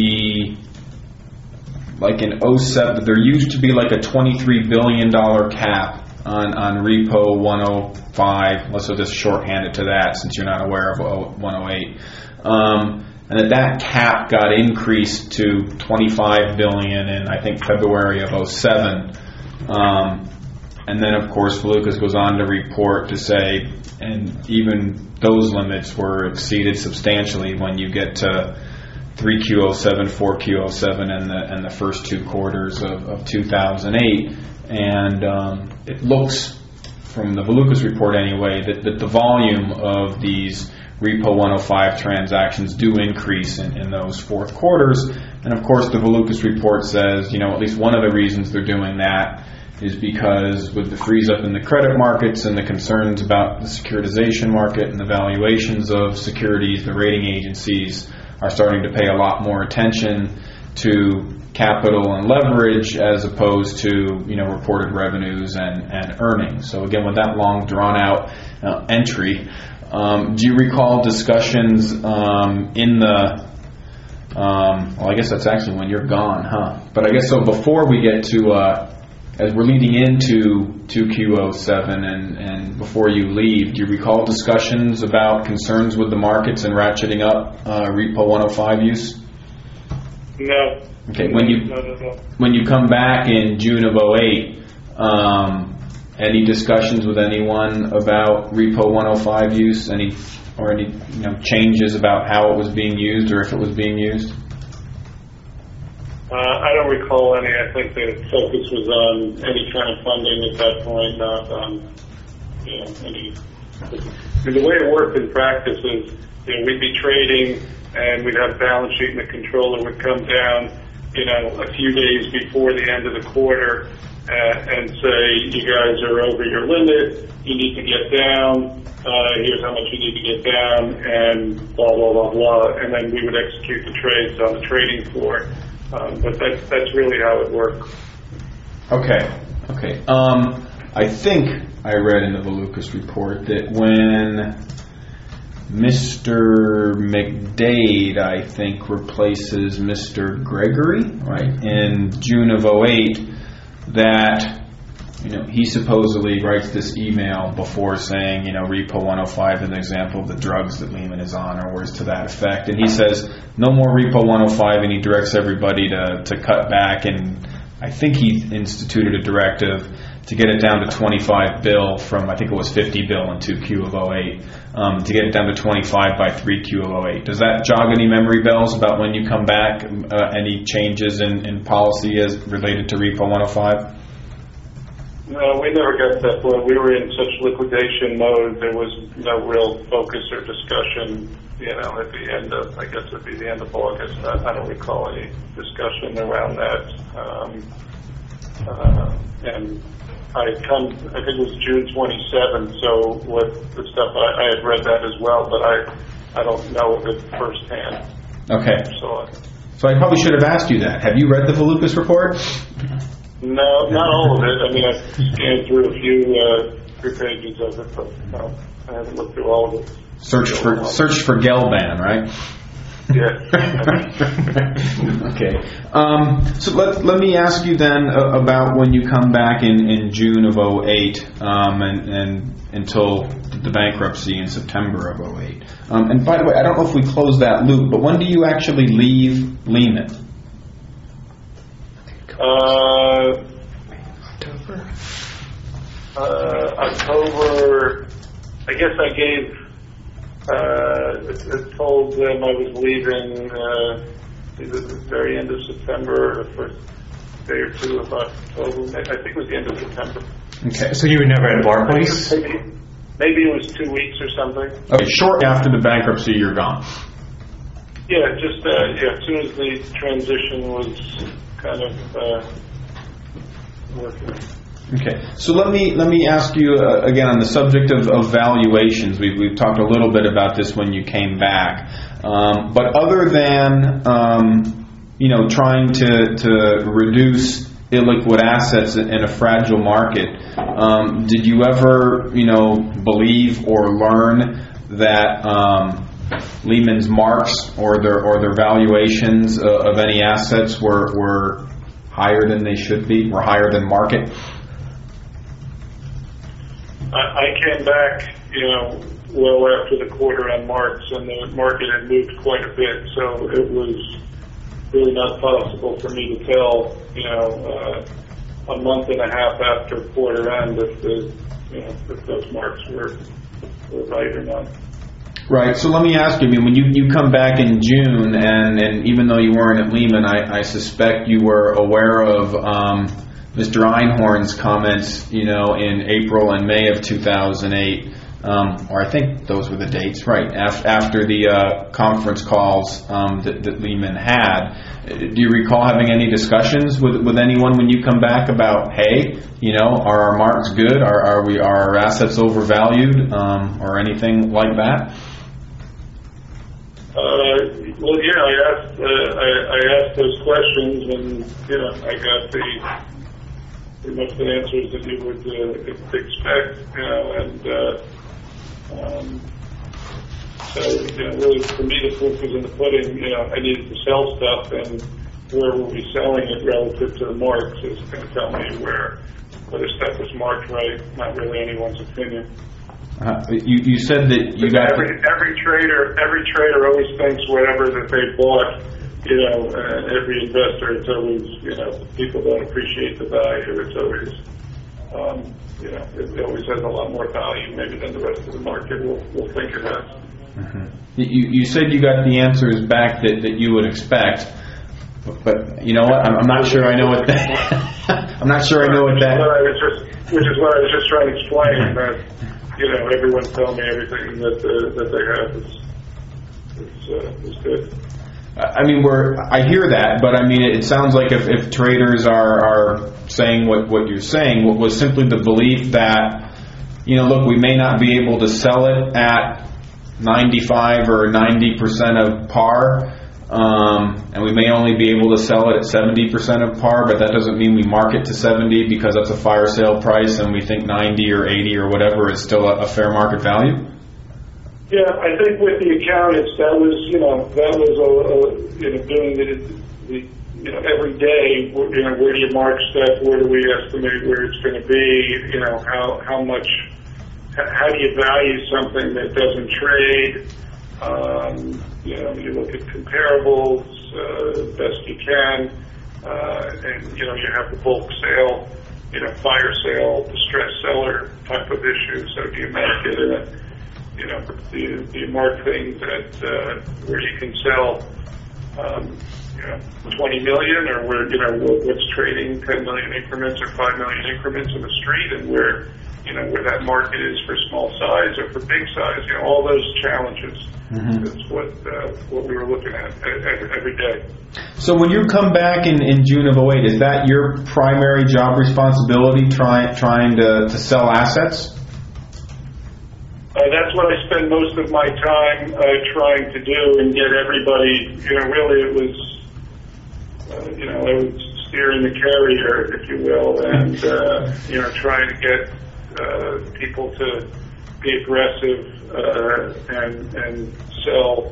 in 07, there used to be like a $23 billion cap on Repo 105. Let's just shorthand it to that since you're not aware of 108. And that cap got increased to $25 billion in, I think, February of 07. And then, of course, Volucas goes on to report to say, and even those limits were exceeded substantially when you get to 3Q07, 4Q07, and the first two quarters of 2008. And it looks, from the Volucas report anyway, that the volume of these Repo 105 transactions do increase in those fourth quarters. And of course, the Volucas report says, at least one of the reasons they're doing that is because with the freeze up in the credit markets and the concerns about the securitization market and the valuations of securities, the rating agencies are starting to pay a lot more attention to capital and leverage as opposed to reported revenues and earnings. So again, with that long drawn out entry, do you recall discussions in the I guess that's actually when you're gone, huh? But I guess so before we get to as we're leading into 2Q07 and before you leave, do you recall discussions about concerns with the markets and ratcheting up Repo 105 use? No. Okay. When you come back in June of 08, any discussions with anyone about Repo 105 use? Any changes about how it was being used or if it was being used? I don't recall any. I think the focus was on any kind of funding at that point, not on any. The way it worked in practice is we'd be trading and we'd have a balance sheet and the controller would come down a few days before the end of the quarter and say, you guys are over your limit, you need to get down, here's how much you need to get down, and blah, blah, blah, blah. And then we would execute the trades on the trading floor. But that's really how it worked. Okay. I think I read in the Volucas report that when Mr. McDade, I think, replaces Mr. Gregory, right, in June of 08, that he supposedly writes this email before saying, Repo 105 is an example of the drugs that Lehman is on, or words to that effect. And he says, no more Repo 105, and he directs everybody to cut back. And I think he instituted a directive to get it down to 25 bill from, I think it was 50 bill in 2Q of 08, to get it down to 25 by 3Q of 08. Does that jog any memory bells about when you come back, any changes in policy as related to Repo 105? No, we never got to that point. We were in such liquidation mode, there was no real focus or discussion, at the end of, I guess it'd be the end of August. I don't recall any discussion around that. And I think it was June 27th, so what the stuff, I had read that as well, but I don't know of it firsthand. Okay. So I probably should have asked you that. Have you read the Volucas report? No, not all of it. I mean, I scanned through a few pages of it, but no, I haven't looked through all of it. Search for Gelban, right? Yeah. Okay. So let me ask you then about when you come back in June of 08 and until the bankruptcy in September of 08. And by the way, I don't know if we closed that loop, but when do you actually leave Lehman? October. I guess I gave. Told them I was leaving either the very end of September or the first day or two of October. I think it was the end of September. Okay. So you were never at Barclays? Maybe it was 2 weeks or something. Okay. Shortly after the bankruptcy, you're gone. Yeah, just as soon as the transition was kind of working. Okay, so let me ask you again on the subject of valuations. We've talked a little bit about this when you came back, but other than trying to reduce illiquid assets in a fragile market, did you ever believe or learn that Lehman's marks or their valuations of any assets were higher than they should be, or higher than market? I came back, well after the quarter end marks, and the market had moved quite a bit, so it was really not possible for me to tell, a month and a half after quarter end if those marks were right or not. Right. So let me ask you. I mean, when you come back in June, and even though you weren't at Lehman, I suspect you were aware of Mr. Einhorn's comments, in April and May of 2008, or I think those were the dates, right? After the conference calls that Lehman had. Do you recall having any discussions with anyone when you come back about, hey, are our marks good? Are our assets overvalued, or anything like that? Well, yeah, I asked those questions, and I got pretty much the answers that you would expect, so really for me the proof was in the pudding. I needed to sell stuff, and where were we selling it relative to the marks is going to tell me whether stuff was marked right. Not really anyone's opinion. You said that you got every trader always thinks whatever that they bought, every investor, it's always, people don't appreciate the value. It's always, it always has a lot more value maybe than the rest of the market will think it has. Mm-hmm. You said you got the answers back that you would expect, but you know what? I'm not sure I know what that. I'm not sure I know what that. Which is what I was just trying to explain. That everyone tell me everything that they have is good. I mean, I hear that, but I mean, it sounds like if traders are saying what you're saying, what was simply the belief that, look, we may not be able to sell it at 95 or 90% of par, and we may only be able to sell it at 70% of par, but that doesn't mean we mark it to 70 because that's a fire sale price, and we think 90 or 80 or whatever is still a fair market value? Yeah, I think with the accountants, that was doing the every day. Where do you mark stuff? Where do we estimate where it's going to be? How much? How do you value something that doesn't trade? You look at comparables best you can, and you have the bulk sale, fire sale, distressed seller type of issue. So do you mark it in a do you mark things at where you can sell 20 million, or where what's trading 10 million increments or 5 million increments in the street, and where that market is for small size or for big size, all those challenges. Mm-hmm. That's what we were looking at every day. So when you come back in June of 2008, is that your primary job responsibility, trying to sell assets? That's what I spend most of my time trying to do, and get everybody. Really, it was, I was steering the carrier, if you will, and trying to get people to be aggressive and sell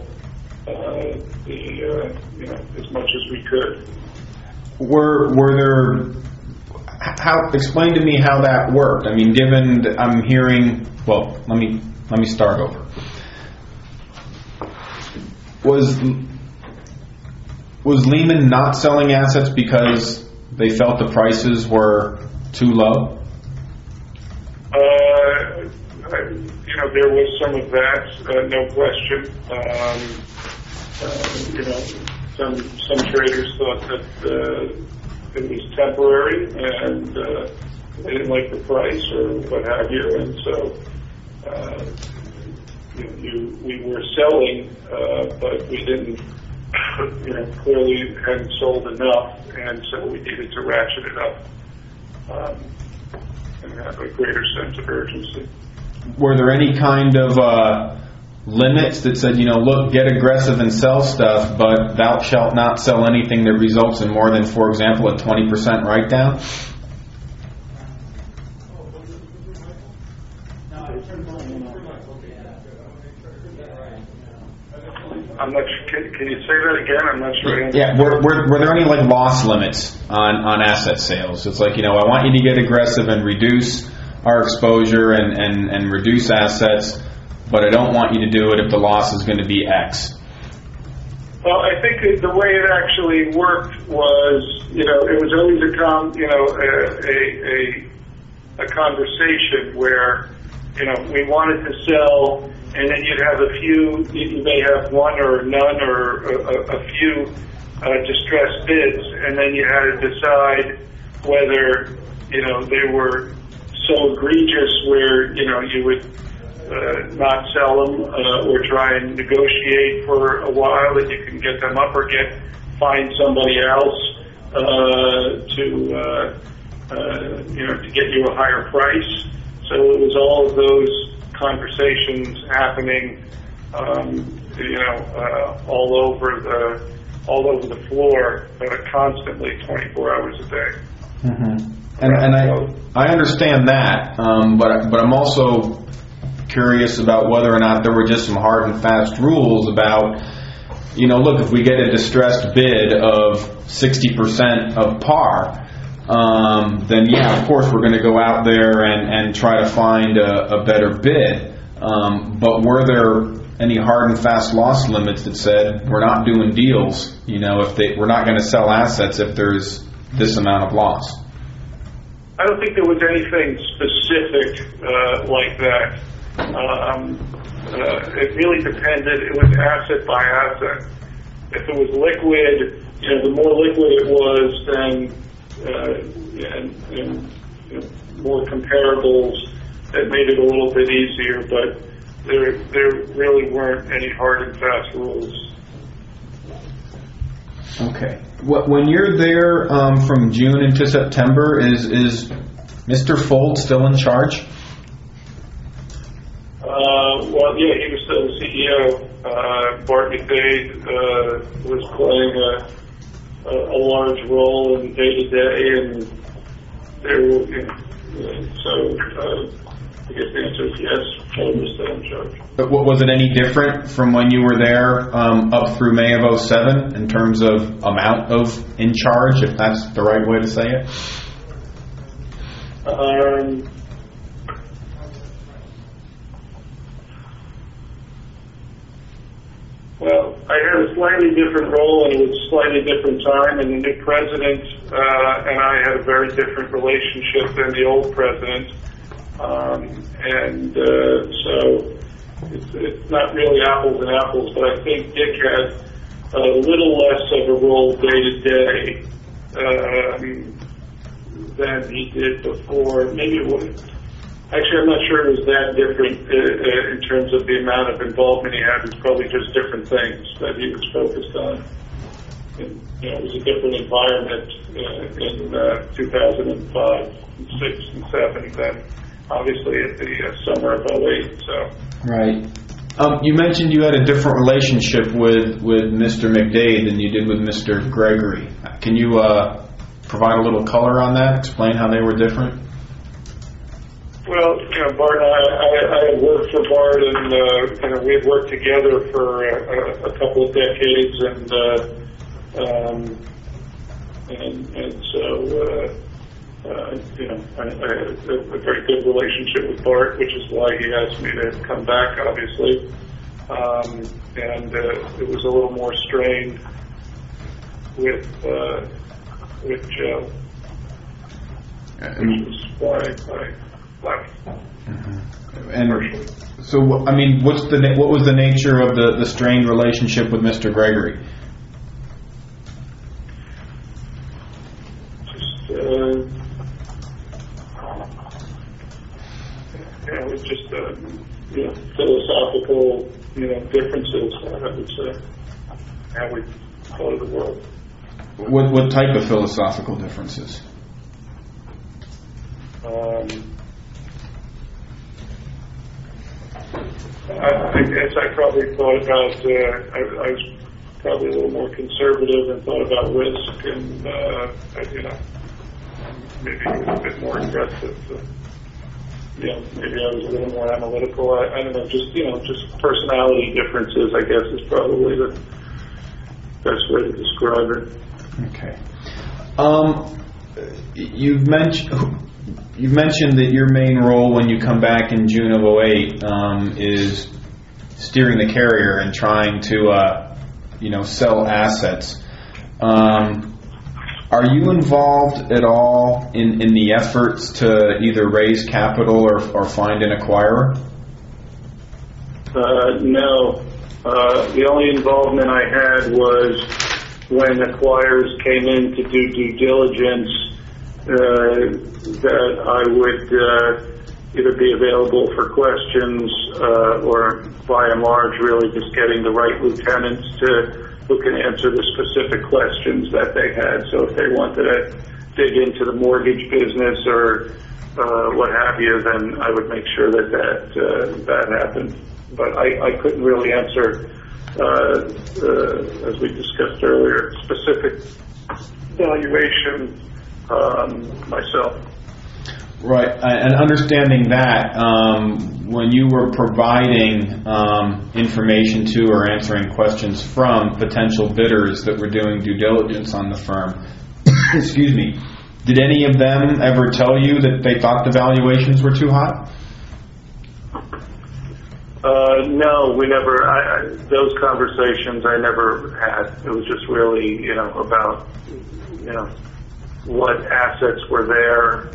as much as we could. Were there? Explain to me how that worked. I mean, given that I'm hearing. Well, let me start over. Was Lehman not selling assets because they felt the prices were too low? There was some of that, no question. some traders thought that it was temporary and they didn't like the price or what have you, and so we were selling, but we didn't, clearly hadn't sold enough, and so we needed to ratchet it up and have a greater sense of urgency. Were there any kind of limits that said, look, get aggressive and sell stuff, but thou shalt not sell anything that results in more than, for example, a 20% write-down? I'm not sure. Can you say that again? I'm not sure. Yeah. Were there any loss limits on asset sales? It's I want you to get aggressive and reduce our exposure and reduce assets, but I don't want you to do it if the loss is going to be X. Well, I think the way it actually worked was, it was always a conversation where, we wanted to sell, and then you'd have you may have one or none or a few distressed bids, and then you had to decide whether, they were so egregious where, you would not sell them or try and negotiate for a while that you can get them up or find somebody else to get you a higher price. So it was all of those conversations happening, all over the floor, constantly, 24 hours a day. Mm-hmm. And I understand that, but I'm also curious about whether or not there were just some hard and fast rules about, look, if we get a distressed bid of 60% of par, then yeah, of course we're going to go out there and try to find a better bid. But were there any hard and fast loss limits that said we're not doing deals, we're not going to sell assets if there's this amount of loss? I don't think there was anything specific like that. It really depended. It was asset by asset. If it was liquid, the more liquid it was, then and more comparables, that made it a little bit easier. But there really weren't any hard and fast rules. Okay. When you're there from June into September, is Mr. Fold still in charge? Well, yeah, he was still the CEO. Bart McDade was playing a large role in day-to-day, and so I guess the answer is yes, Fold was still in charge. But was it any different from when you were there up through May of 2007 in terms of amount of in charge, if that's the right way to say it? Well, I had a slightly different role, and it was a slightly different time, and the new president and I had a very different relationship than the old president. So it's not really apples and apples, but I think Dick had a little less of a role day to day than he did before. Maybe it was. Actually, I'm not sure it was that different in terms of the amount of involvement he had. It's probably just different things that he was focused on. And, it was a different environment in 2005, 6, and 7 than obviously at the summer of 2008. So. Right. You mentioned you had a different relationship with Mr. McDade than you did with Mr. Gregory. Can you provide a little color on that? Explain how they were different? Well, Bart and I had worked for Bart, and we had worked together for a couple of decades, and so I had a very good relationship with Bart, which is why he asked me to come back, obviously, and it was a little more strained with Joe, which is why I left. Mm-hmm. And so, I mean, what was the nature of the strained relationship with Mr. Gregory? it's just philosophical differences, I would say, how we follow the world. What type of philosophical differences? I guess I probably thought about, I was probably a little more conservative and thought about risk and, maybe a bit more aggressive. Maybe I was a little more analytical. I don't know, just personality differences, I guess, is probably the best way to describe it. Okay. You've mentioned that your main role when you come back in June of 2008 is steering the carrier and trying to, sell assets. Are you involved at all in the efforts to either raise capital or find an acquirer? No. The only involvement I had was when acquirers came in to do due diligence, that I would either be available for questions or by and large really just getting the right lieutenants who can answer the specific questions that they had. So if they wanted to dig into the mortgage business or what have you, then I would make sure that happened. But I couldn't really answer, as we discussed earlier, specific valuation myself. Right, and understanding that, when you were providing information to or answering questions from potential bidders that were doing due diligence on the firm, excuse me, did any of them ever tell you that they thought the valuations were too high? No, we never. Those conversations I never had. It was just really, about, what assets were there,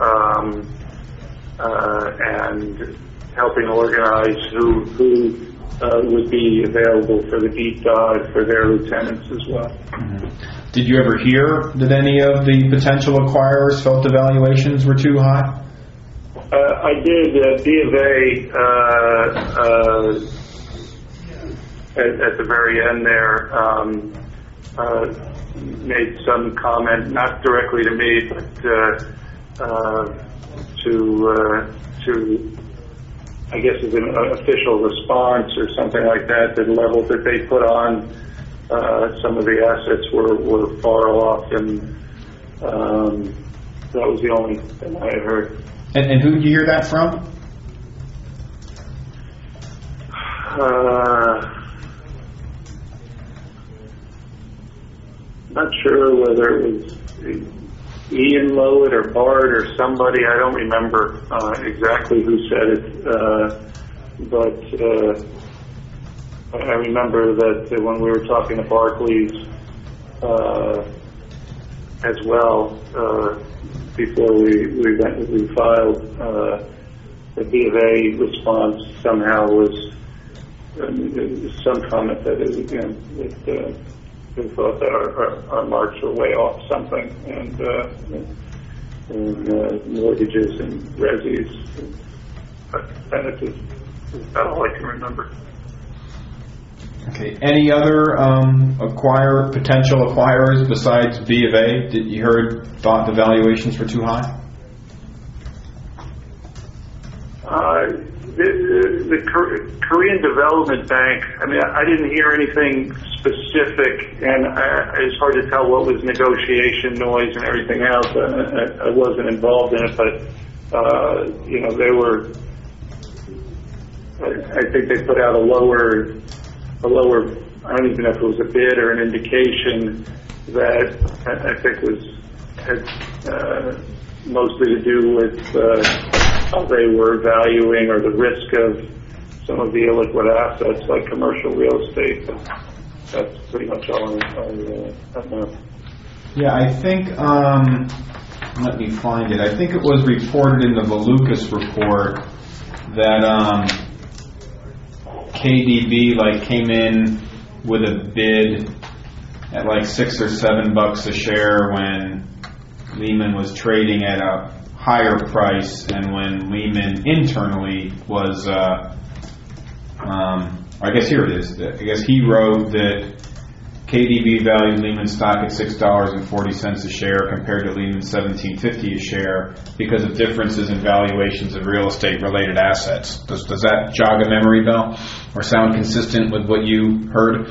and helping organize who would be available for the deep dive for their lieutenants as well. Mm-hmm. Did you ever hear that any of the potential acquirers felt the valuations were too high? I did. B of A at the very end there made some comment, not directly to me, but to I guess as an official response or something like that. The level that they put on some of the assets were far off, and that was the only thing I had heard. And who did you hear that from? Not sure whether it was Ian Mowat or Bart or somebody. I don't remember exactly who said it, but I remember that when we were talking to Barclays as well, before we filed, the B of A response somehow was some comment that we thought that our marks were way off something, and mortgages and resis. That is about all I can remember. Okay. Any other potential acquirers besides B of A that you thought the valuations were too high? The Korean Development Bank, I didn't hear anything specific, and it's hard to tell what was negotiation noise and everything else. I wasn't involved in it, but they were. I think they put out a lower. I don't even know if it was a bid or an indication that I think had mostly to do with how they were valuing or the risk of some of the illiquid assets like commercial real estate. That's pretty much all I know. Yeah, I think, let me find it. I think it was reported in the Valukas report that KDB came in with a bid at $6 or $7 a share when Lehman was trading at a higher price, and when Lehman internally was, I guess here it is. I guess he wrote that KDB valued Lehman stock at $6.40 a share compared to Lehman's $17.50 a share because of differences in valuations of real estate related assets. Does that jog a memory bell or sound consistent with what you heard?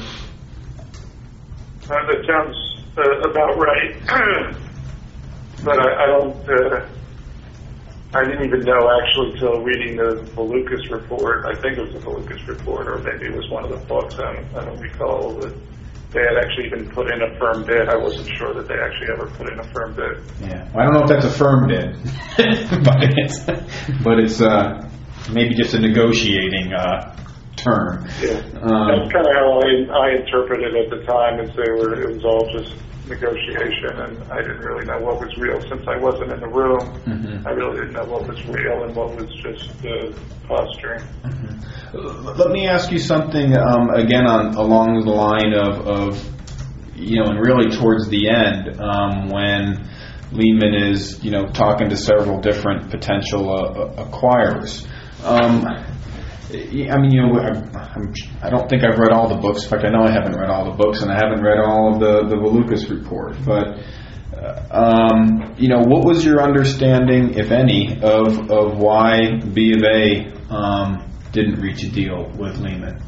That sounds about right. But I don't. I didn't even know actually till reading the Valukas report. I think it was the Valukas report, or maybe it was one of the books. I don't recall that they had actually even put in a firm bid. I wasn't sure that they actually ever put in a firm bid. Yeah, well, I don't know if that's a firm bid, but it's maybe just a negotiating term. Yeah, that's kind of how I interpreted it at the time. It was all just negotiation, and I didn't really know what was real since I wasn't in the room. Mm-hmm. I really didn't know what was real and what was just posturing. Mm-hmm. Let me ask you something again along the line of and really towards the end when Lehman is talking to several different potential acquirers. I don't think I've read all the books. In fact, I know I haven't read all the books, and I haven't read all of the Valukas report. But what was your understanding, if any, of why B of A didn't reach a deal with Lehman?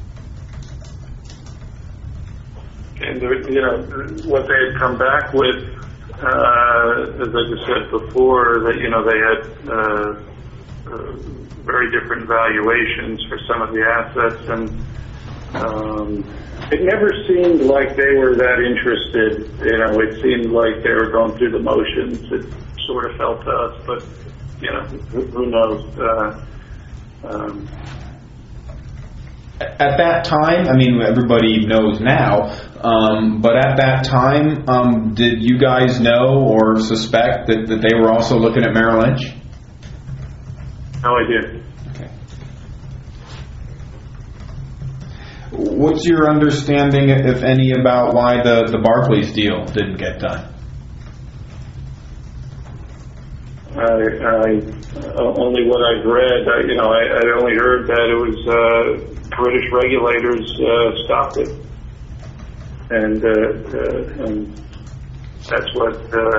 And what they had come back with, as I just said before, that they had very different valuations for some of the assets, and it never seemed like they were that interested. It seemed like they were going through the motions. It sort of felt to us, but who knows? At that time, everybody knows now, but at that time, did you guys know or suspect that they were also looking at Merrill Lynch? No idea. Okay. What's your understanding, if any, about why the Barclays deal didn't get done? I only what I've read. I only heard that it was British regulators stopped it, and that's what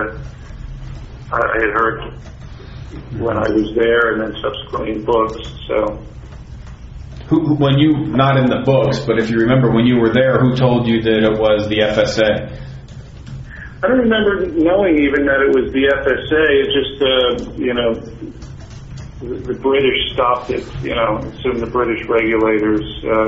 I had heard when I was there, and then subsequently in books. So, when you, not in the books, but if you remember when you were there, who told you that it was the FSA? I don't remember knowing even that it was the FSA. It's just the British stopped it. Assume the British regulators.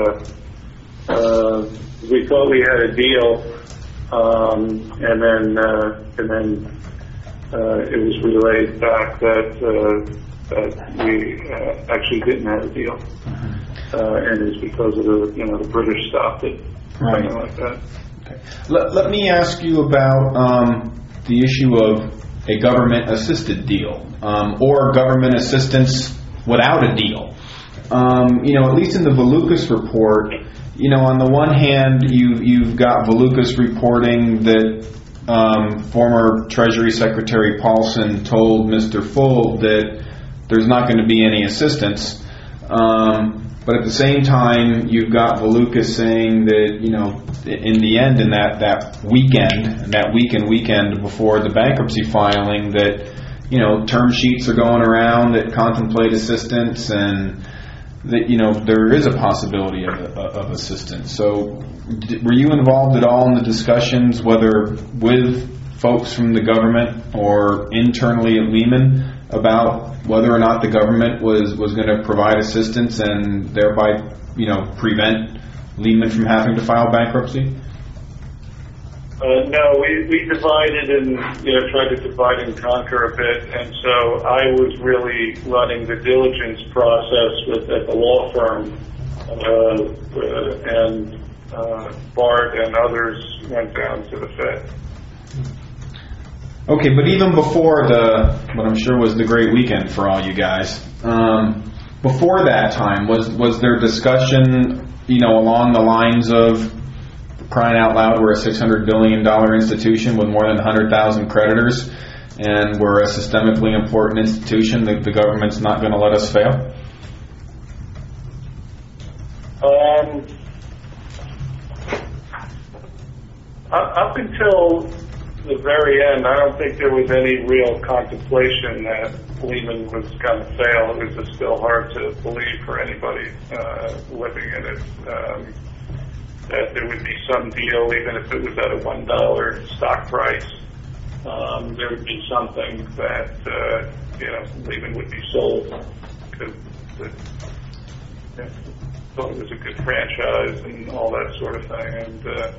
We thought we had a deal, and then. It was relayed back that we actually didn't have a deal, and it was because of the British stopped it, right. Something like that. Okay. Let me ask you about the issue of a government-assisted deal or government assistance without a deal. At least in the Valukas report, on the one hand, you've got Valukas reporting that. Former Treasury Secretary Paulson told Mr. Full that there's not going to be any assistance, but at the same time you've got Valukas saying that in the end, in that weekend before the bankruptcy filing, that term sheets are going around that contemplate assistance, and that there is a possibility of assistance. So were you involved at all in the discussions, whether with folks from the government or internally at Lehman, about whether or not the government was going to provide assistance and thereby prevent Lehman from having to file bankruptcy? No, we divided and tried to divide and conquer a bit, and so I was really running the diligence process at the law firm, and Bart and others went down to the Fed. Okay, but even before what I'm sure was the great weekend for all you guys, before that time, was there discussion, along the lines of, crying out loud, we're a $600 billion institution with more than 100,000 creditors. and we're a systemically important institution, the government's not going to let us fail? Up until the very end, I don't think there was any real contemplation that Lehman was going to fail. It was just still hard to believe for anybody living in it that there would be some deal, even if it was at a $1 stock price. There would be something that Lehman would be sold because thought it was a good franchise and all that sort of thing. And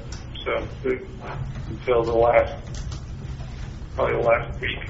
until probably the last week.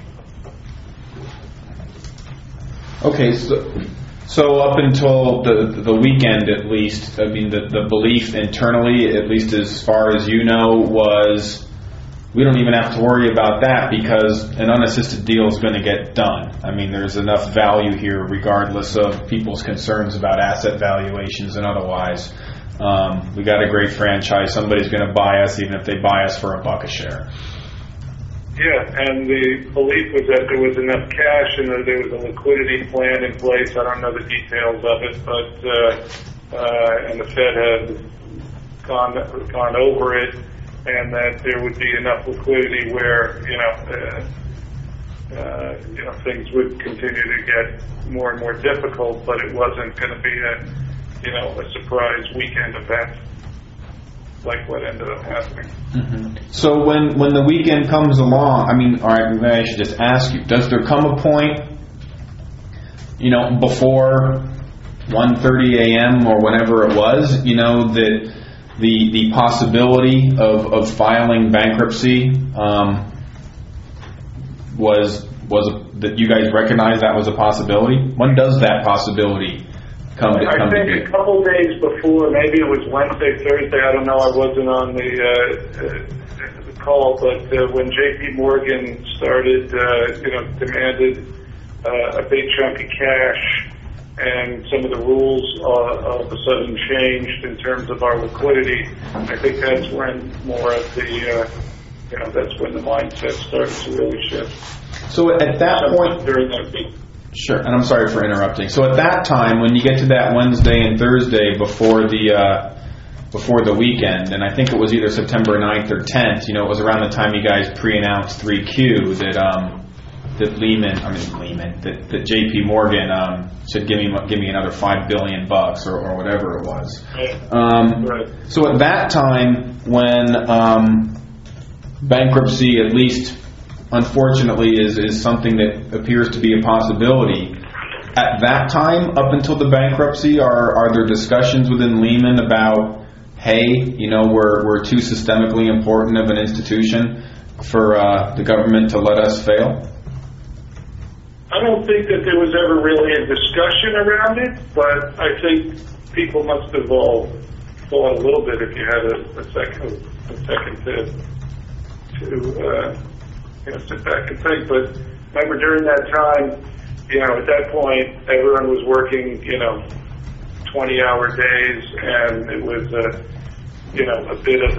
Okay, so up until the weekend, at least, I mean, the belief internally, at least as far as you know, was we don't even have to worry about that because an unassisted deal is going to get done. I mean, there's enough value here regardless of people's concerns about asset valuations and otherwise. We got a great franchise. Somebody's going to buy us even if they buy us for $1 a share. Yeah, and the belief was that there was enough cash and that there was a liquidity plan in place. I don't know the details of it, but and the Fed had gone over it, and that there would be enough liquidity where things would continue to get more and more difficult, but it wasn't going to be a surprise weekend event like what ended up happening. Mm-hmm. So when the weekend comes along, I mean, all right, maybe I should just ask you, does there come a point, before 1:30 a.m. or whenever it was, that the possibility of filing bankruptcy was that you guys recognized that was a possibility? When does that possibility come to be? I think a couple days before, maybe it was Wednesday, Thursday, I don't know, I wasn't on the call, but when J.P. Morgan started, demanded a big chunk of cash, and some of the rules all of a sudden changed in terms of our liquidity, I think that's when more of the, that's when the mindset started to really shift. So at that point, during that week. Sure, and I'm sorry for interrupting. So at that time, when you get to that Wednesday and Thursday before the weekend, and I think it was either September 9th or 10th, it was around the time you guys pre-announced 3Q that that J.P. Morgan said give me another $5 billion or whatever it was. Right. So at that time, when bankruptcy, at least unfortunately, is something that appears to be a possibility. At that time, up until the bankruptcy, are there discussions within Lehman about, hey, we're too systemically important of an institution for the government to let us fail? I don't think that there was ever really a discussion around it, but I think people must have all thought a little bit if you had a second to sit back and think. But remember, during that time, at that point, everyone was working, 20-hour days, and it was a bit of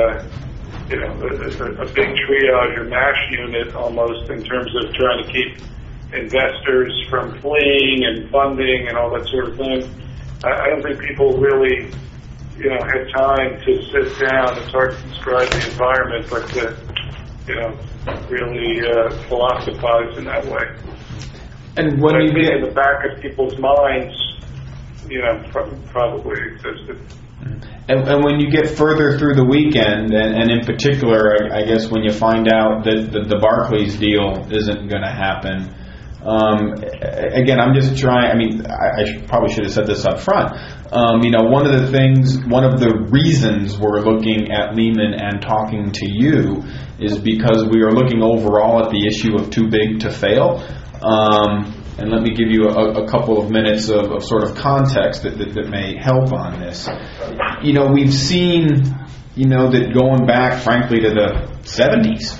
a big triage or MASH unit almost in terms of trying to keep investors from fleeing and funding and all that sort of thing. I don't think people really, had time to sit down. It's hard to describe the environment, but to, really philosophize in that way. And when you get in the back of people's minds, probably existed. And when you get further through the weekend, and in particular, I guess when you find out that the Barclays deal isn't going to happen, again, I'm just trying. I mean, I probably should have said this up front. One of the reasons we're looking at Lehman and talking to you is because we are looking overall at the issue of too big to fail. And let me give you a couple of minutes of sort of context that may help on this. We've seen, that going back, frankly, to the 70s,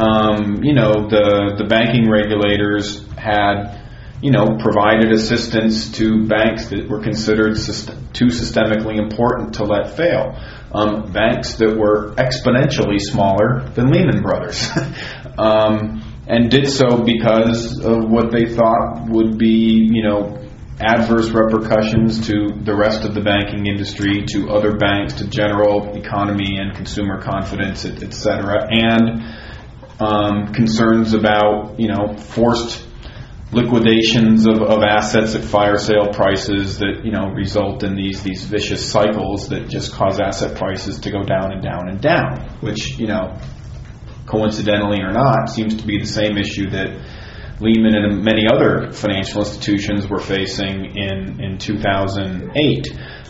the banking regulators had, provided assistance to banks that were considered too systemically important to let fail. Banks that were exponentially smaller than Lehman Brothers. and did so because of what they thought would be, adverse repercussions to the rest of the banking industry, to other banks, to general economy and consumer confidence, et cetera, and concerns about, forced liquidations of assets at fire sale prices that, result in these vicious cycles that just cause asset prices to go down and down and down, which, coincidentally or not, seems to be the same issue that Lehman and many other financial institutions were facing in 2008.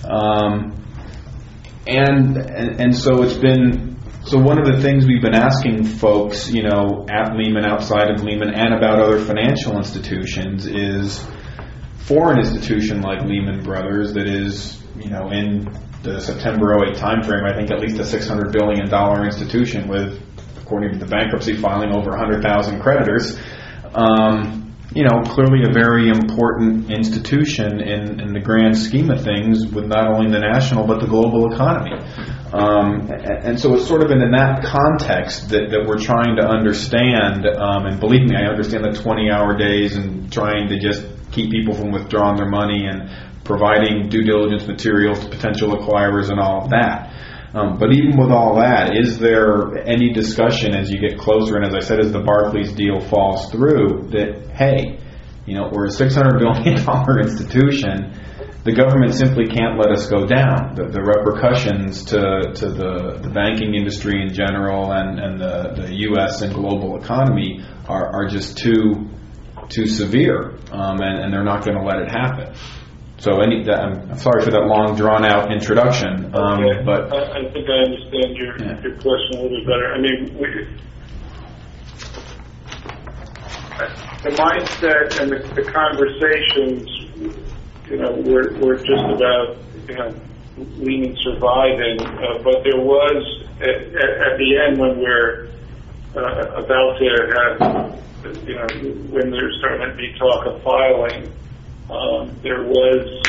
And so it's been, so one of the things we've been asking folks, at Lehman, outside of Lehman, and about other financial institutions is, for an institution like Lehman Brothers that is, in the September 08 timeframe, I think at least a $600 billion institution with, according to the bankruptcy filing, over 100,000 creditors, clearly a very important institution in the grand scheme of things with not only the national but the global economy. And so it's sort of in that context that we're trying to understand, and believe me, I understand the 20-hour days and trying to just keep people from withdrawing their money and providing due diligence materials to potential acquirers and all of that. But even with all that, is there any discussion as you get closer, and as I said, as the Barclays deal falls through, that, hey, we're a $600 billion institution, the government simply can't let us go down. The repercussions to the banking industry in general and the U.S. and global economy are just too severe, and they're not going to let it happen. So I'm sorry for that long, drawn-out introduction, okay. But I think I understand your question a little bit better. I mean, the mindset and the conversations, were just about, Lehman surviving. But there was, at the end, when we're about to have, when there's starting to be talk of filing, there was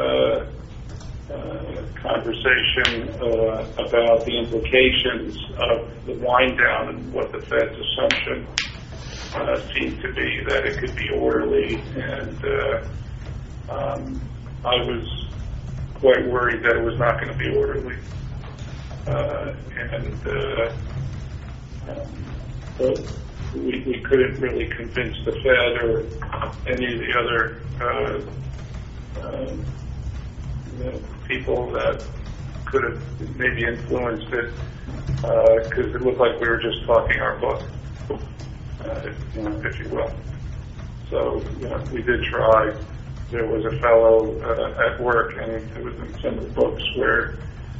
conversation about the implications of the wind down and what the Fed's assumption seemed to be that it could be orderly, and I was quite worried that it was not going to be orderly, but we couldn't really convince the Fed or any of the other people that could have maybe influenced it, because it looked like we were just talking our book, if you will. So, we did try. There was a fellow at work, and it was in some of the books where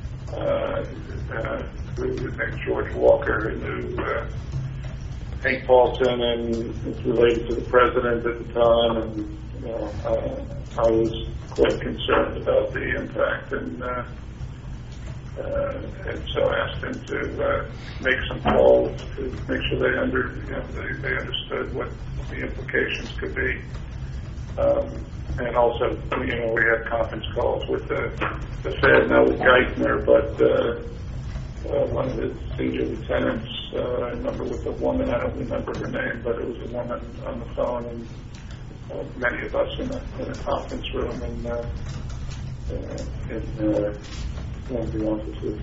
his name's George Walker, who knew Hank Paulson, and it's related to the president at the time, and I was quite concerned about the impact, and so I asked him to make some calls to make sure they they understood what the implications could be, and also we had conference calls with the Fed, not with Geithner, but one of the senior lieutenants, I remember, with a woman, I don't remember her name, but it was a woman on the phone, and many of us in a conference room in one of the offices.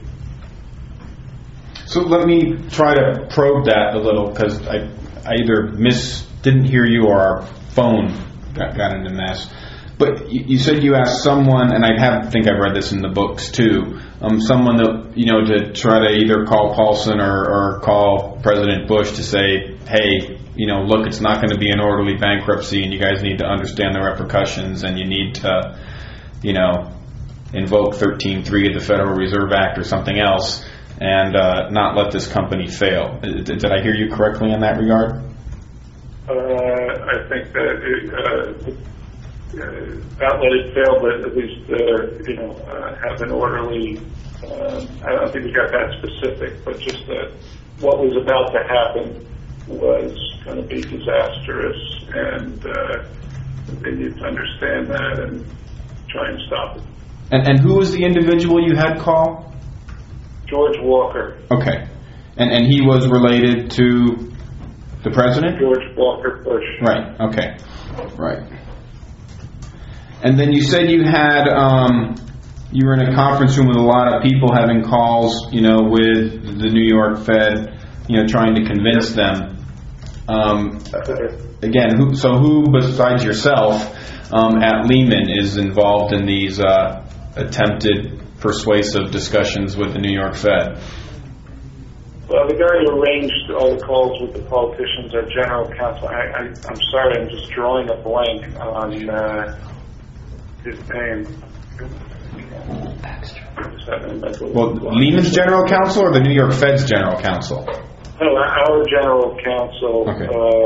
So let me try to probe that a little, because I either didn't hear you, or our phone got into mess. But you said you asked someone, and I think I've read this in the books too, someone that, to try to either call Paulson or call President Bush to say, hey, look, it's not going to be an orderly bankruptcy, and you guys need to understand the repercussions, and you need to, invoke 13.3 of the Federal Reserve Act or something else, and not let this company fail. Did I hear you correctly in that regard? I think that not let it fail, but at least have an orderly. I don't think we got that specific, but just that what was about to happen was going to be disastrous, and they need to understand that and try and stop it. And who was the individual you had call? George Walker. Okay, and he was related to The president? George Walker Bush. Right. Okay. Right. And then you said you had you were in a conference room with a lot of people having calls, with the New York Fed, trying to convince them. Again, who besides yourself at Lehman is involved in these attempted persuasive discussions with the New York Fed? Well, the guy who arranged all the calls with the politicians, our general counsel, I'm sorry, I'm just drawing a blank on his name. Well, Lehman's general counsel or the New York Fed's general counsel? No, our general counsel. Okay.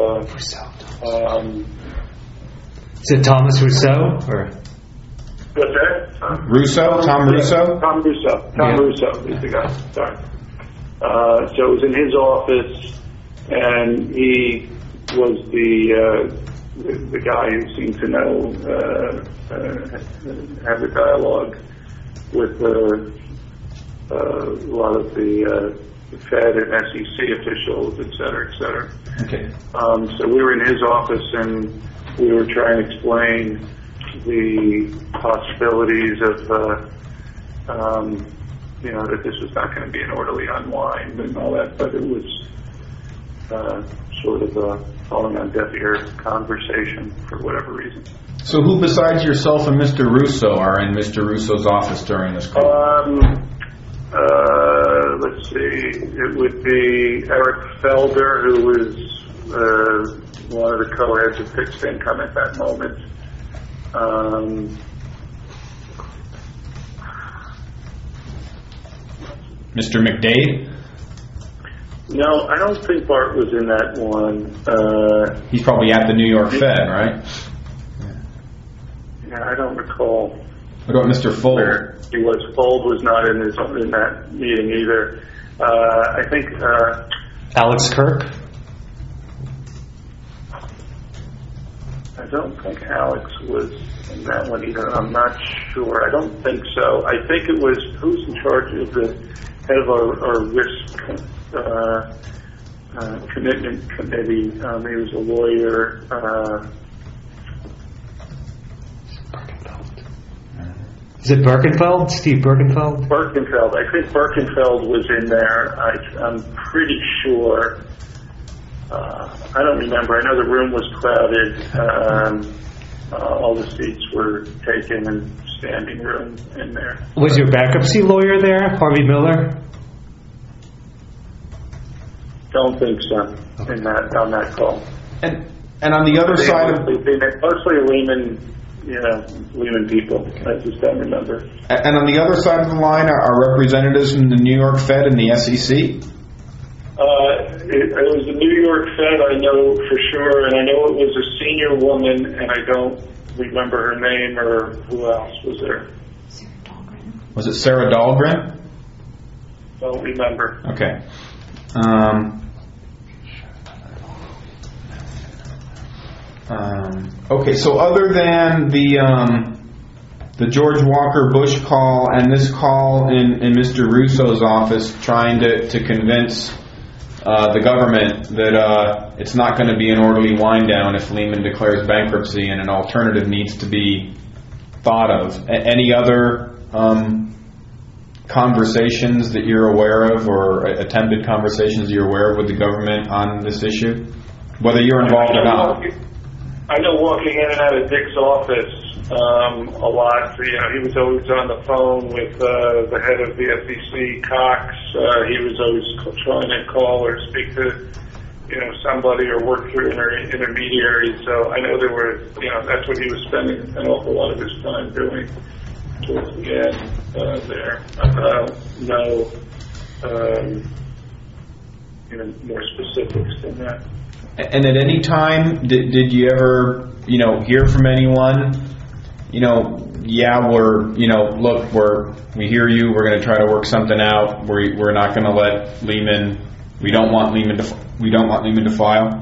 Is it Thomas Rousseau? Or? What's that? Russo? Tom Russo? Tom Russo. Tom Russo is the guy. Sorry. So it was in his office, and he was the guy who seemed to know, have a dialogue with a lot of the Fed and SEC officials, et cetera, et cetera. Okay. So we were in his office, and we were trying to explain the possibilities of that this was not going to be an orderly unwind and all that, but it was sort of a falling on deaf ear conversation for whatever reason. So who besides yourself and Mr. Russo are in Mr. Russo's office during this call? Let's see, it would be Eric Felder, who was one of the co-heads of fixed income at that moment. Mr. McDade? No, I don't think Bart was in that one. He's probably at the New York Fed, right? Yeah, I don't recall. What about Mr. Fold? Where he was. Fold was not in that meeting either. I think Alex Kirk? I don't think Alex was in that one either. I'm not sure. I don't think so. I think it was who's in charge of the head of our risk commitment committee. He was a lawyer. Is it Birkenfeld? Steve Birkenfeld? Birkenfeld. I think Birkenfeld was in there. I'm pretty sure. I don't remember. I know the room was crowded. All the seats were taken and standing room in there. Was your bankruptcy lawyer there, Harvey Miller? Don't think so. On that call. And on the other side of mostly Lehman people. I just don't remember. And on the other side of the line are representatives from the New York Fed and the SEC? It was the New York Fed, I know for sure, and I know it was a senior woman, and I don't remember her name or who else was there. Was it Sarah Dahlgren? Don't remember. Okay. Okay, so other than the George Walker Bush call and this call in Mr. Russo's office trying to convince the government that it's not going to be an orderly wind down if Lehman declares bankruptcy and an alternative needs to be thought of. Any other conversations that you're aware of or attempted conversations you're aware of with the government on this issue? Whether you're involved or not. I know walking in and out of Dick's office a lot. He was always on the phone with the head of the SEC, Cox. He was always trying to call or speak to, somebody or work through intermediaries. So I know there were, that's what he was spending an awful lot of his time doing towards the end there. I don't know, more specifics than that. And at any time, did you ever, hear from anyone? We hear you. We're going to try to work something out. We're not going to let Lehman. We don't want Lehman to file.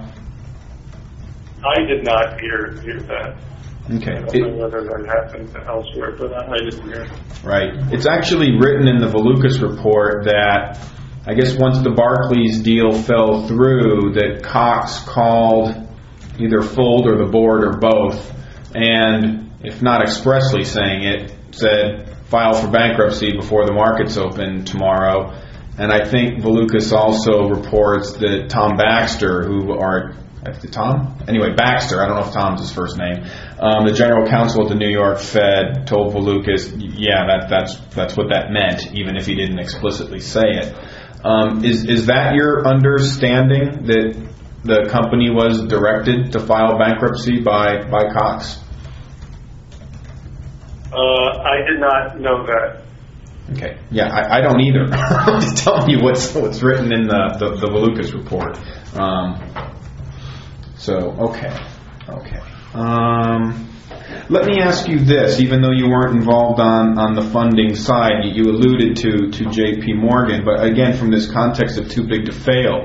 I did not hear that. Okay. I don't know whether that happened elsewhere, but I didn't hear. Right. It's actually written in the Valukas report that I guess once the Barclays deal fell through, that Cox called either Fuld or the board or both, and if not expressly saying it, said file for bankruptcy before the markets open tomorrow. And I think Valukas also reports that Tom Baxter, Baxter, I don't know if Tom's his first name, the general counsel at the New York Fed told Valukas, yeah, that's what that meant, even if he didn't explicitly say it. Is that your understanding, that the company was directed to file bankruptcy by Cox? I did not know that. Okay. Yeah, I don't either. I'm just telling you what's written in the Valukas report. Okay. Let me ask you this, even though you weren't involved on the funding side, you alluded to J.P. Morgan, but again, from this context of too big to fail,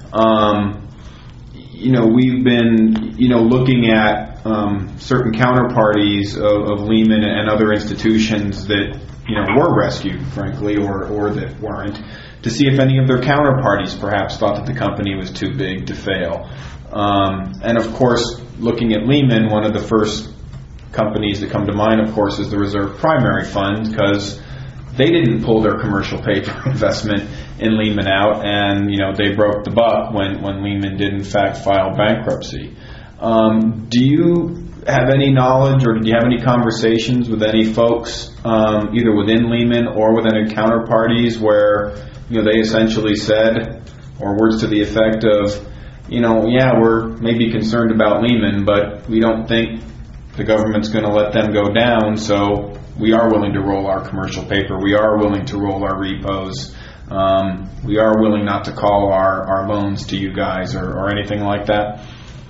we've been, looking at certain counterparties of Lehman and other institutions that, were rescued, frankly, or that weren't, to see if any of their counterparties perhaps thought that the company was too big to fail. And of course, looking at Lehman, one of the first companies that come to mind, of course, is the Reserve Primary Fund, because they didn't pull their commercial paper investment in Lehman out, and they broke the buck when Lehman did in fact file bankruptcy. Do you have any knowledge, or do you have any conversations with any folks, either within Lehman or with any counterparties, where they essentially said, or words to the effect of, we're maybe concerned about Lehman, but we don't think the government's going to let them go down, so we are willing to roll our commercial paper, we are willing to roll our repos, we are willing not to call our loans to you guys, or anything like that?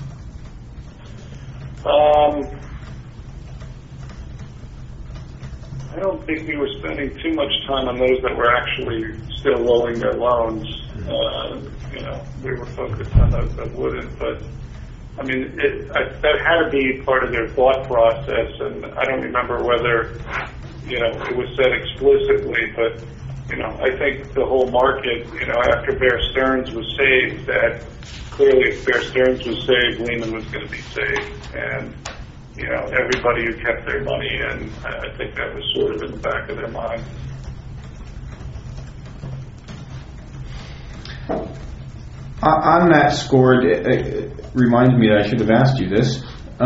I don't think we were spending too much time on those that were actually still rolling their loans. We were focused on those that wouldn't, but that had to be part of their thought process, and I don't remember whether, it was said explicitly, but, I think the whole market, after Bear Stearns was saved, that clearly if Bear Stearns was saved, Lehman was going to be saved, and, everybody who kept their money in, I think that was sort of in the back of their mind. On that score, it reminds me that I should have asked you this.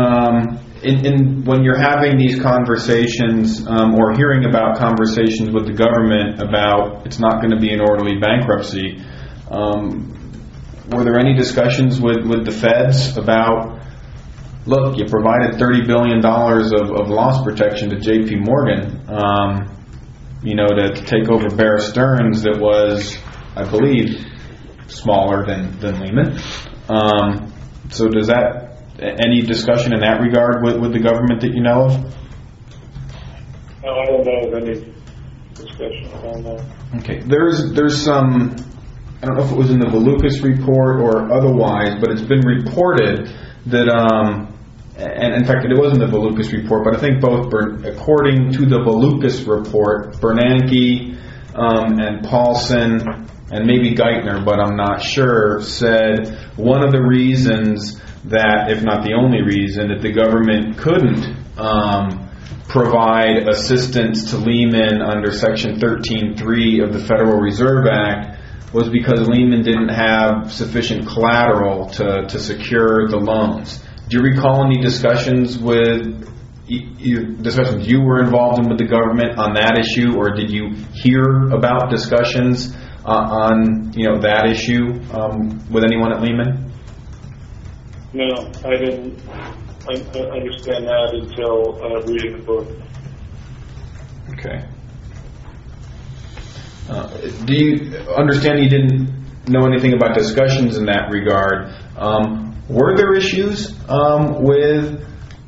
When you're having these conversations, or hearing about conversations with the government about it's not going to be an orderly bankruptcy, were there any discussions with the feds about, look, you provided $30 billion of loss protection to J.P. Morgan, to take over Bear Stearns that was, I believe, smaller than Lehman. So does that, any discussion in that regard with the government that you know of? No, I don't know of any discussion around that. Okay, there's some, I don't know if it was in the Valukas report or otherwise, but it's been reported that, and in fact it was in the Valukas report, but I think both, according to the Valukas report, Bernanke and Paulson and maybe Geithner, but I'm not sure, said one of the reasons that, if not the only reason, that the government couldn't provide assistance to Lehman under Section 13.3 of the Federal Reserve Act was because Lehman didn't have sufficient collateral to secure the loans. Do you recall any discussions you were involved in with the government on that issue, or did you hear about discussions on that issue with anyone at Lehman? No, I didn't understand that until reading the book. Okay. Do you understand you didn't know anything about discussions in that regard? Were there issues with,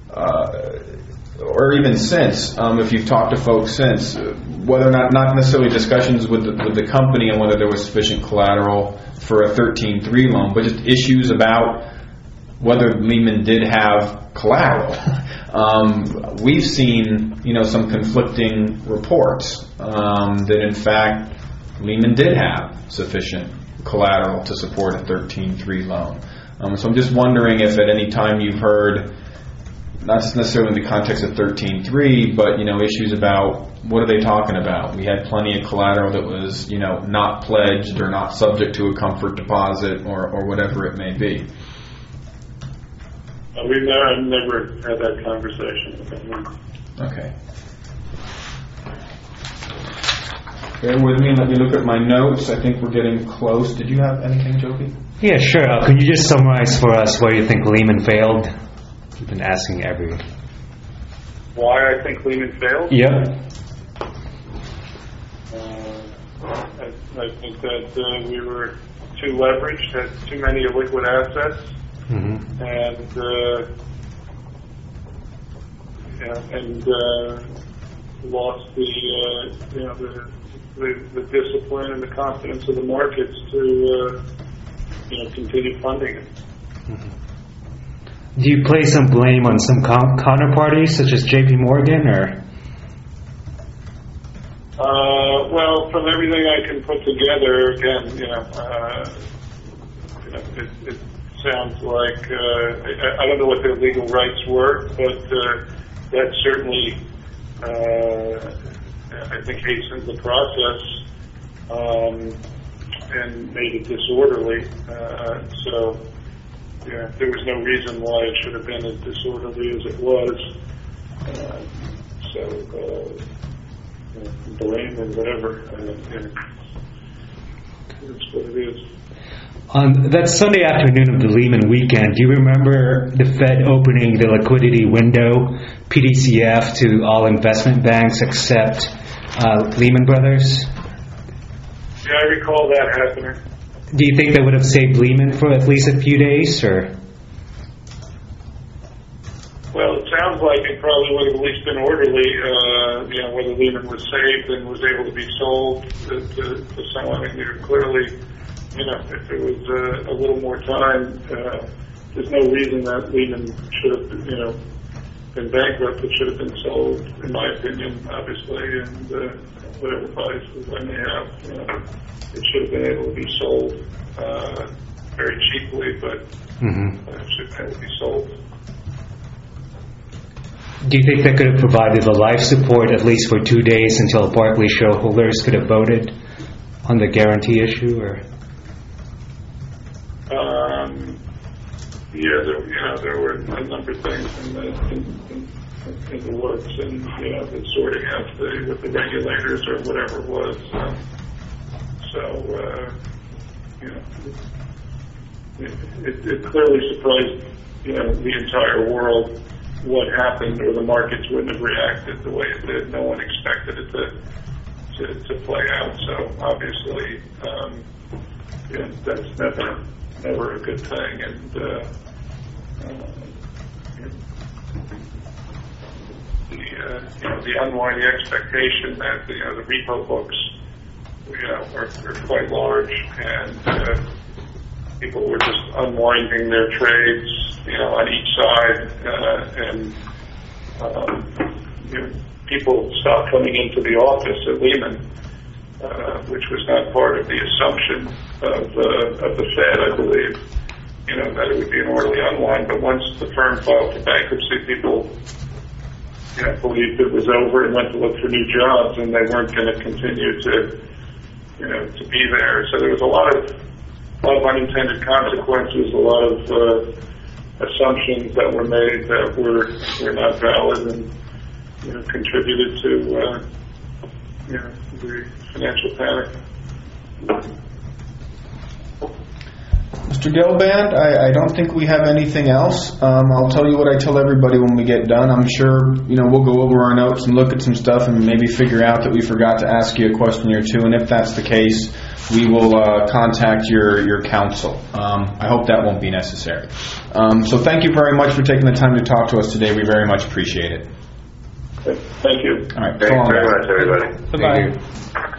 or even since, if you've talked to folks since, whether or not necessarily discussions with the company and whether there was sufficient collateral for a 13.3 loan, but just issues about whether Lehman did have collateral? We've seen, some conflicting reports that in fact Lehman did have sufficient collateral to support a 13.3 loan. So I'm just wondering if at any time you've heard, not necessarily in the context of 13.3, but issues about what are they talking about? We had plenty of collateral that was not pledged or not subject to a comfort deposit or whatever it may be. I've never had that conversation with them. Okay. Bear with me and let me look at my notes. I think we're getting close. Did you have anything, Joby? Yeah, sure. Can you just summarize for us why you think Lehman failed? We've been asking Why I think Lehman failed? Yep. I think that we were too leveraged, had too many liquid assets, and lost the discipline and the confidence of the markets to continue funding it. Do you place some blame on some counterparties such as J.P. Morgan, or? Well, from everything I can put together, again, it sounds like I don't know what their legal rights were, but that certainly I think hastened the process and made it disorderly. So there was no reason why it should have been as disorderly as it was. Blame or whatever. It's what it is. On that Sunday afternoon of the Lehman weekend, do you remember the Fed opening the liquidity window, PDCF, to all investment banks except Lehman Brothers? Yeah, I recall that happening. Do you think that would have saved Lehman for at least a few days, or? Well, it sounds like it probably would have at least been orderly, whether Lehman was saved and was able to be sold to someone. I mean, clearly, if there was a little more time, there's no reason that Lehman should have, been bankrupt. It should have been sold, in my opinion, obviously, and whatever prices I may have, it should have been able to be sold very cheaply, but it should have been able to be sold. Do you think that could have provided the life support at least for 2 days until Barclays shareholders could have voted on the guarantee issue, or? There were a number of things in the works, and the sorting out with the regulators or whatever it was. It clearly surprised the entire world what happened, or the markets wouldn't have reacted the way it did. No one expected it to play out. So obviously, that's never a good thing. And the unwinding expectation that the repo books are quite large, and people were just unwinding their trades on each side, and people stopped coming into the office at Lehman, which was not part of the assumption of the Fed, I believe, that it would be an orderly unwind. But once the firm filed for bankruptcy, people believed it was over and went to look for new jobs, and they weren't going to continue to be there. So there was a lot of unintended consequences, a lot of assumptions that were made that were not valid, and contributed to the financial panic. Mr. Gelband, I don't think we have anything else. I'll tell you what I tell everybody when we get done. I'm sure we'll go over our notes and look at some stuff and maybe figure out that we forgot to ask you a question or two, and if that's the case, we will contact your counsel. I hope that won't be necessary. So thank you very much for taking the time to talk to us today. We very much appreciate it. Thank you. All right. Thanks very much, everybody. Bye-bye.